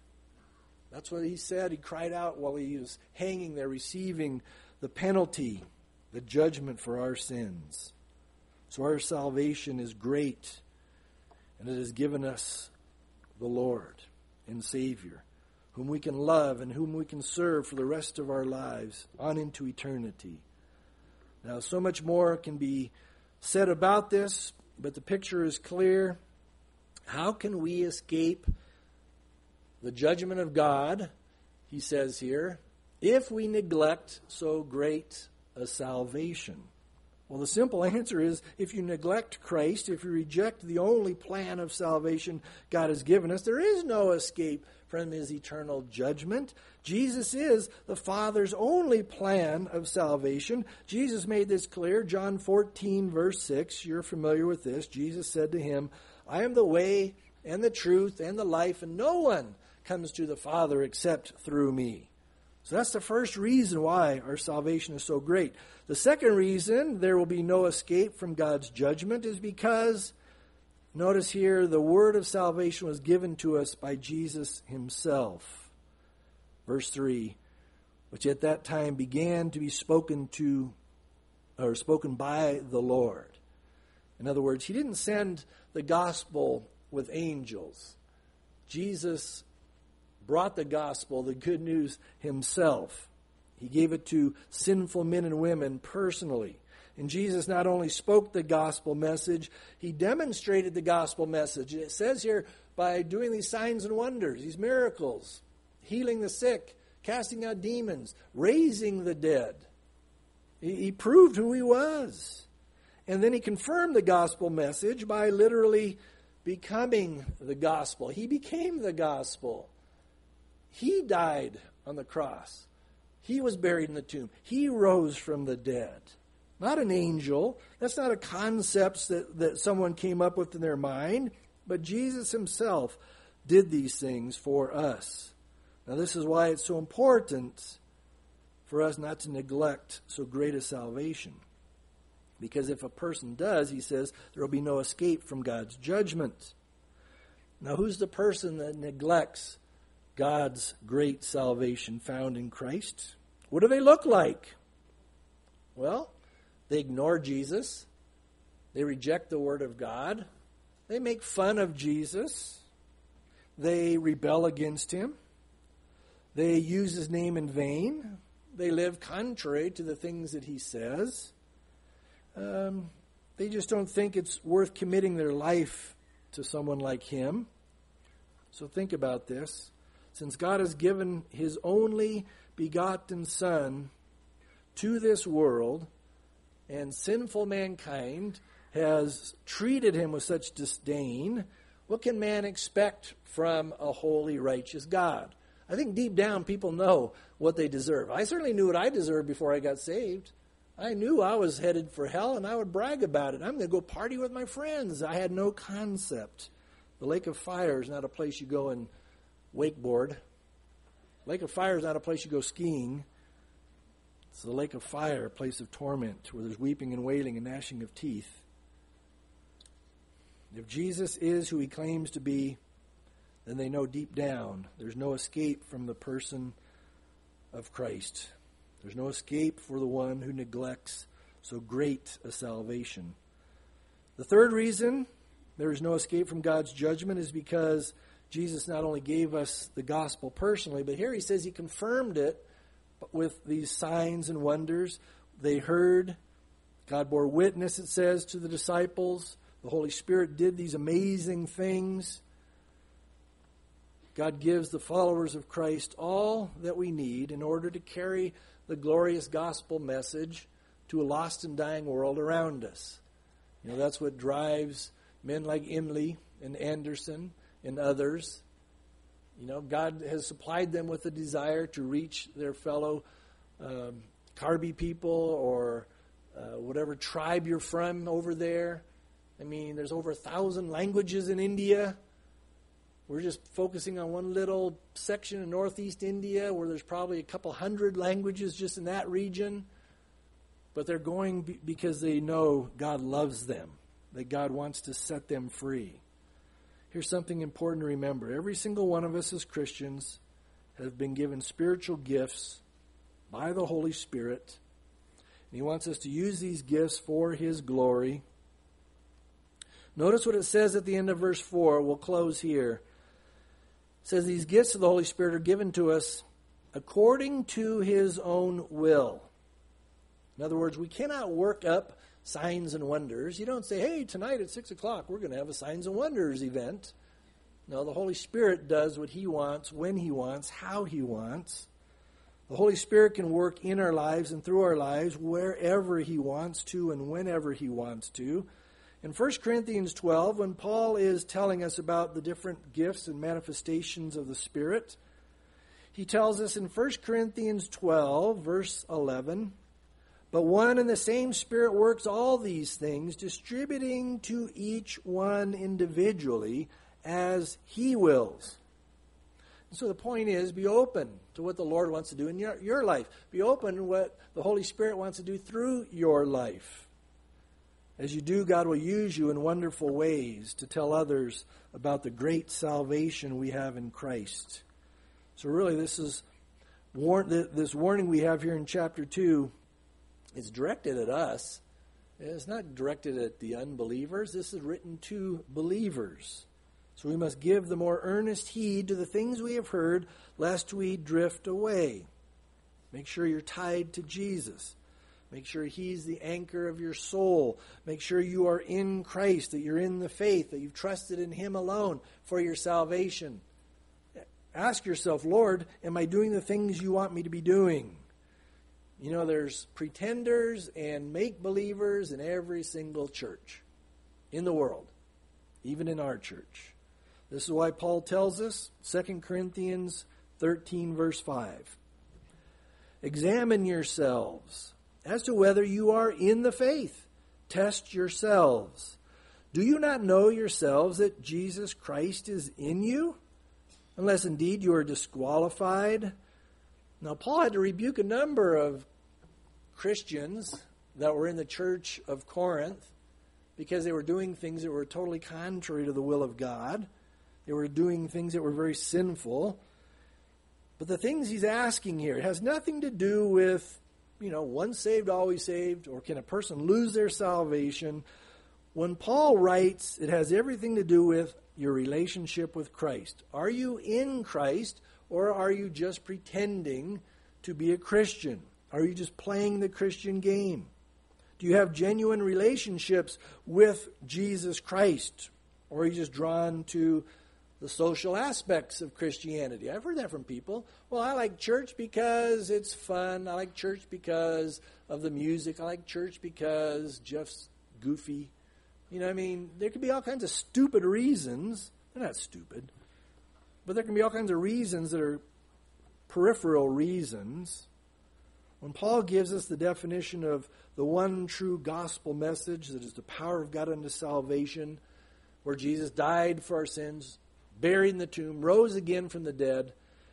That's what he said. He cried out while he was hanging there, receiving the penalty, the judgment for our sins. So our salvation is great. And it has given us the Lord and Savior, whom we can love and whom we can serve for the rest of our lives on into eternity. Now, so much more can be said about this, but the picture is clear. How can we escape the judgment of God, he says here, if we neglect so great a salvation? Well, the simple answer is, if you neglect Christ, if you reject the only plan of salvation God has given us, there is no escape from his eternal judgment. Jesus is the Father's only plan of salvation. Jesus made this clear. John 14, verse 6, you're familiar with this. Jesus said to him, I am the way and the truth and the life, and no one comes to the Father except through me. So that's the first reason why our salvation is so great. The second reason there will be no escape from God's judgment is because, notice here, the word of salvation was given to us by Jesus himself. Verse 3, which at that time began to be spoken by the Lord. In other words, he didn't send the gospel with angels. Jesus brought the gospel, the good news, himself. He gave it to sinful men and women personally. And Jesus not only spoke the gospel message, he demonstrated the gospel message. And it says here, by doing these signs and wonders, these miracles, healing the sick, casting out demons, raising the dead. He proved who he was. And then he confirmed the gospel message by literally becoming the gospel. He became the gospel. He died on the cross. He was buried in the tomb. He rose from the dead. Not an angel. That's not a concept that someone came up with in their mind. But Jesus himself did these things for us. Now this is why it's so important for us not to neglect so great a salvation. Because if a person does, he says, there will be no escape from God's judgment. Now who's the person that neglects God's great salvation found in Christ? What do they look like? Well, they ignore Jesus. They reject the Word of God. They make fun of Jesus. They rebel against him. They use his name in vain. They live contrary to the things that he says. They just don't think it's worth committing their life to someone like him. So think about this. Since God has given his only begotten Son to this world, and sinful mankind has treated him with such disdain, what can man expect from a holy, righteous God? I think deep down people know what they deserve. I certainly knew what I deserved before I got saved. I knew I was headed for hell, and I would brag about it. I'm going to go party with my friends. I had no concept. The lake of fire is not a place you go and wakeboard. Lake of fire is not a place you go skiing. It's the lake of fire, a place of torment, where there's weeping and wailing and gnashing of teeth. If Jesus is who he claims to be, then they know deep down there's no escape from the person of Christ. There's no escape for the one who neglects so great a salvation. The third reason there is no escape from God's judgment is because Jesus not only gave us the gospel personally, but here he says he confirmed it with these signs and wonders. They heard, God bore witness, it says, to the disciples. The Holy Spirit did these amazing things. God gives the followers of Christ all that we need in order to carry the glorious gospel message to a lost and dying world around us. You know, that's what drives men like Imlay and Anderson and others. You know, God has supplied them with a desire to reach their fellow Karbi people or whatever tribe you're from over there. I mean, there's over 1,000 languages in India. We're just focusing on one little section in northeast India where there's probably a couple hundred languages just in that region. But they're going because they know God loves them, that God wants to set them free. Here's something important to remember. Every single one of us as Christians have been given spiritual gifts by the Holy Spirit. And he wants us to use these gifts for his glory. Notice what it says at the end of verse 4. We'll close here. It says, these gifts of the Holy Spirit are given to us according to His own will. In other words, we cannot work up signs and wonders. You don't say, hey, tonight at 6 o'clock we're going to have a signs and wonders event. No, the Holy Spirit does what He wants, when He wants, how He wants. The Holy Spirit can work in our lives and through our lives wherever He wants to and whenever He wants to. In 1 Corinthians 12, when Paul is telling us about the different gifts and manifestations of the Spirit, he tells us in 1 Corinthians 12, verse 11, but one and the same Spirit works all these things, distributing to each one individually as He wills. And so the point is, be open to what the Lord wants to do in your life. Be open to what the Holy Spirit wants to do through your life. As you do, God will use you in wonderful ways to tell others about the great salvation we have in Christ. So really, this warning we have here in chapter 2 is directed at us. It's not directed at the unbelievers. This is written to believers. So we must give the more earnest heed to the things we have heard, lest we drift away. Make sure you're tied to Jesus. Make sure He's the anchor of your soul. Make sure you are in Christ, that you're in the faith, that you've trusted in Him alone for your salvation. Ask yourself, Lord, am I doing the things You want me to be doing? You know, there's pretenders and make-believers in every single church in the world, even in our church. This is why Paul tells us, 2 Corinthians 13, verse 5, examine yourselves as to whether you are in the faith. Test yourselves. Do you not know yourselves that Jesus Christ is in you? Unless indeed you are disqualified. Now, Paul had to rebuke a number of Christians that were in the church of Corinth because they were doing things that were totally contrary to the will of God. They were doing things that were very sinful. But the things he's asking here, it has nothing to do with, once saved, always saved, or can a person lose their salvation? When Paul writes, it has everything to do with your relationship with Christ. Are you in Christ, or are you just pretending to be a Christian? Are you just playing the Christian game? Do you have genuine relationships with Jesus Christ? Or are you just drawn to the social aspects of Christianity? I've heard that from people. Well, I like church because it's fun. I like church because of the music. I like church because Jeff's goofy. There can be all kinds of stupid reasons. They're not stupid. But there can be all kinds of reasons that are peripheral reasons. When Paul gives us the definition of the one true gospel message, that is the power of God unto salvation, where Jesus died for our sins, buried in the tomb, rose again from the dead,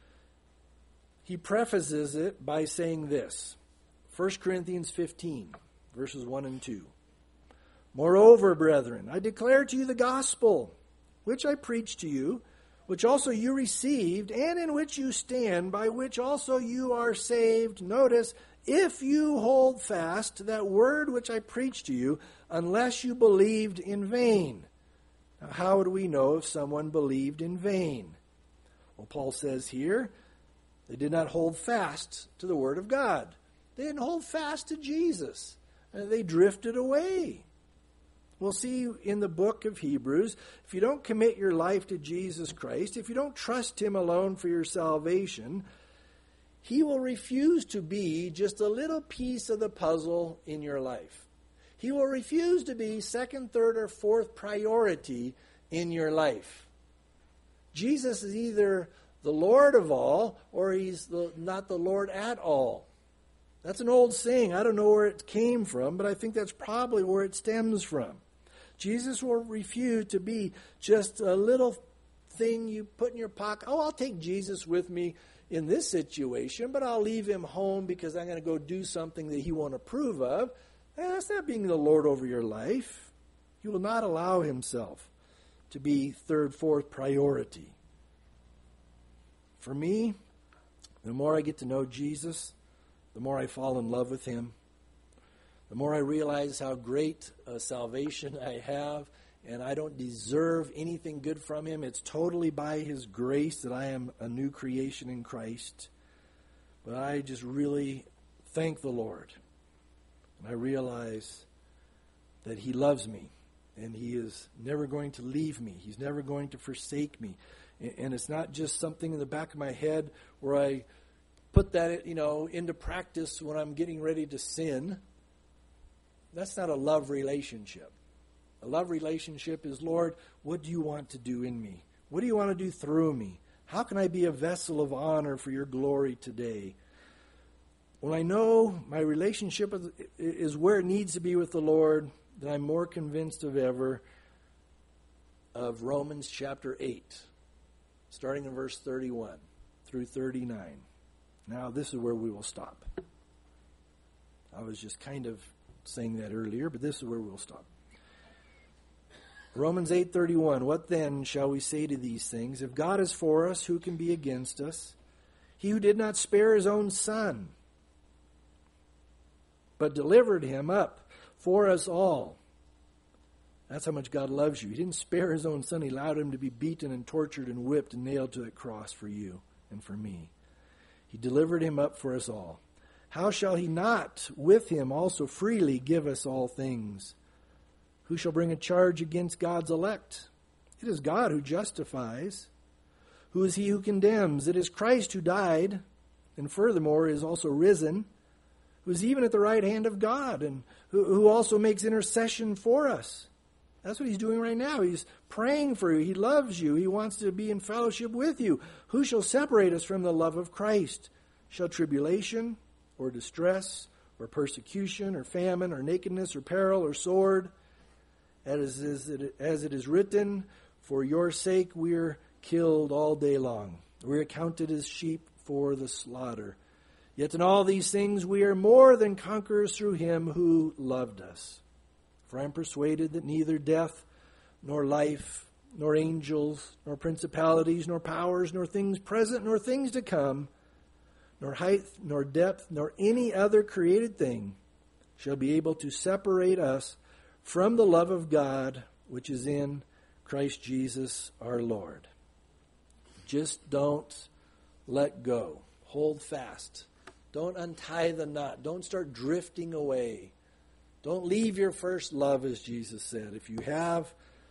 he prefaces it by saying this, 1 Corinthians 15, verses 1 and 2. Moreover, brethren, I declare to you the gospel, which I preached to you, which also you received, and in which you stand, by which also you are saved. Notice, if you hold fast to that word which I preached to you, unless you believed in vain. Now, how do we know if someone believed in vain? Well, Paul says here, they did not hold fast to the word of God. They didn't hold fast to Jesus. They drifted away. We'll see in the book of Hebrews, if you don't commit your life to Jesus Christ, if you don't trust Him alone for your salvation, He will refuse to be just a little piece of the puzzle in your life. He will refuse to be second, third, or fourth priority in your life. Jesus is either the Lord of all, or He's not the Lord at all. That's an old saying. I don't know where it came from, but I think that's probably where it stems from. Jesus will refuse to be just a little thing you put in your pocket. Oh, I'll take Jesus with me in this situation, but I'll leave Him home because I'm going to go do something that He won't approve of. That's not being the Lord over your life. He will not allow Himself to be third, fourth priority. For me, the more I get to know Jesus, the more I fall in love with Him. The more I realize how great a salvation I have and I don't deserve anything good from him. It's totally by his grace that I am a new creation in Christ. But I just really thank the Lord. And I realize that he loves me, and he is never going to leave me. He's never going to forsake me. And it's not just something in the back of my head where I put that, into practice when I'm getting ready to sin. That's not a love relationship. A love relationship is, Lord, what do you want to do in me? What do you want to do through me? How can I be a vessel of honor for your glory today? When I know my relationship is where it needs to be with the Lord, then I'm more convinced of ever of Romans chapter 8, starting in verse 31 through 39. Now, this is where we will stop. I was just kind of saying that earlier, but this is where we'll stop. Romans 8:31, what then shall we say to these things? If God is for us, who can be against us? He who did not spare his own son, but delivered him up for us all. That's how much God loves you. He didn't spare his own son. He allowed him to be beaten and tortured and whipped and nailed to the cross for you and for me. He delivered him up for us all. How shall he not with him also freely give us all things? Who shall bring a charge against God's elect? It is God who justifies. Who is he who condemns? It is Christ who died, and furthermore is also risen, who is even at the right hand of God, and who also makes intercession for us. That's what he's doing right now. He's praying for you. He loves you. He wants to be in fellowship with you. Who shall separate us from the love of Christ? Shall tribulation, or distress, or persecution, or famine, or nakedness, or peril, or sword? As it is written, for your sake we are killed all day long. We are counted as sheep for the slaughter. Yet in all these things we are more than conquerors through him who loved us. For I am persuaded that neither death, nor life, nor angels, nor principalities, nor powers, nor things present, nor things to come, nor height, nor depth, nor any other created thing shall be able to separate us from the love of God which is in Christ Jesus our Lord. Just don't let go. Hold fast. Don't untie the knot. Don't start drifting away. Don't leave your first love, as Jesus said. If you have,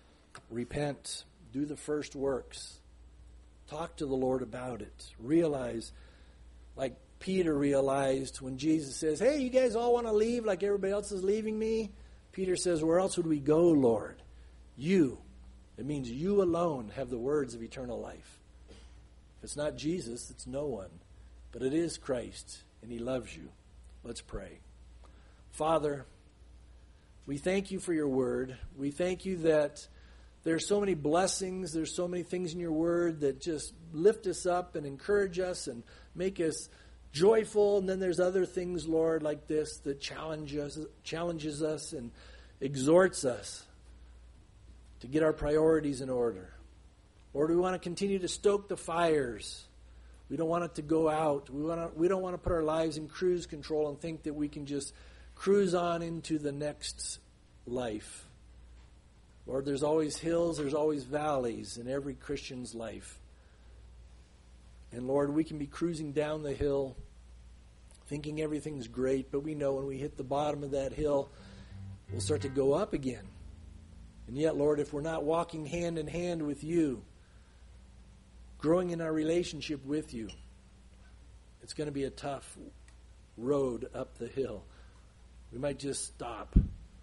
repent. Do the first works. Talk to the Lord about it. Realize, like Peter realized when Jesus says, hey, you guys all want to leave like everybody else is leaving me? Peter says, where else would we go, Lord? You. It means you alone have the words of eternal life. If it's not Jesus, it's no one. But it is Christ, and he loves you. Let's pray. Father, we thank you for your word. We thank you that there's so many blessings, there's so many things in your word that just lift us up and encourage us and make us joyful. And then there's other things, Lord, like this that challenges us and exhorts us to get our priorities in order. Lord, we want to continue to stoke the fires. We don't want it to go out. We don't want to put our lives in cruise control and think that we can just cruise on into the next life. Lord, there's always hills, there's always valleys in every Christian's life. And Lord, we can be cruising down the hill thinking everything's great, but we know when we hit the bottom of that hill, we'll start to go up again. And yet, Lord, if we're not walking hand in hand with you, growing in our relationship with you, it's going to be a tough road up the hill. We might just stop.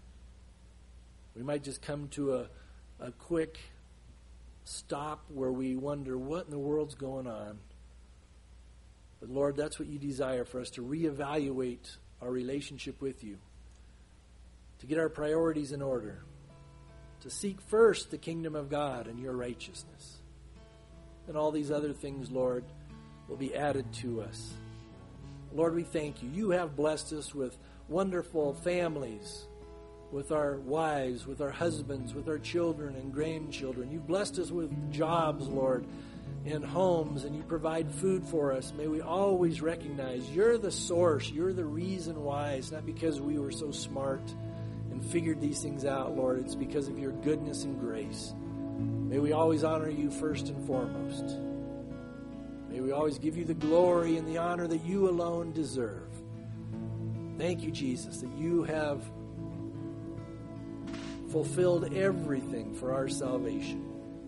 We might just come to a quick stop where we wonder what in the world's going on. But Lord, that's what you desire for us, to reevaluate our relationship with you, to get our priorities in order, to seek first the kingdom of God and your righteousness. And all these other things, Lord, will be added to us. Lord, we thank you. You have blessed us with wonderful families, with our wives, with our husbands, with our children and grandchildren. You've blessed us with jobs, Lord, and homes, and you provide food for us. May we always recognize you're the source. You're the reason why. It's not because we were so smart and and figured these things out, Lord. It's because of your goodness and grace. May we always honor you first and foremost. May we always give you the glory and the honor that you alone deserve. Thank you, Jesus, that you have fulfilled everything for our salvation.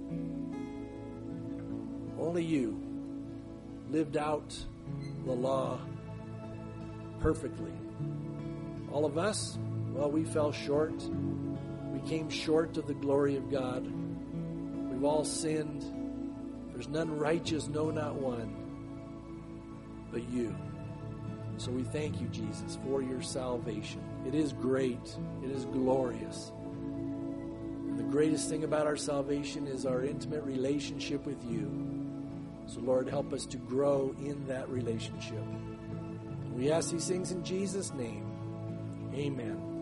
Only you lived out the law perfectly. All of us, well, we fell short. We came short of the glory of God. We've all sinned. There's none righteous, no, not one, but you. So we thank you, Jesus, for your salvation. It is great. It is glorious. And the greatest thing about our salvation is our intimate relationship with you. So, Lord, help us to grow in that relationship. We ask these things in Jesus' name. Amen.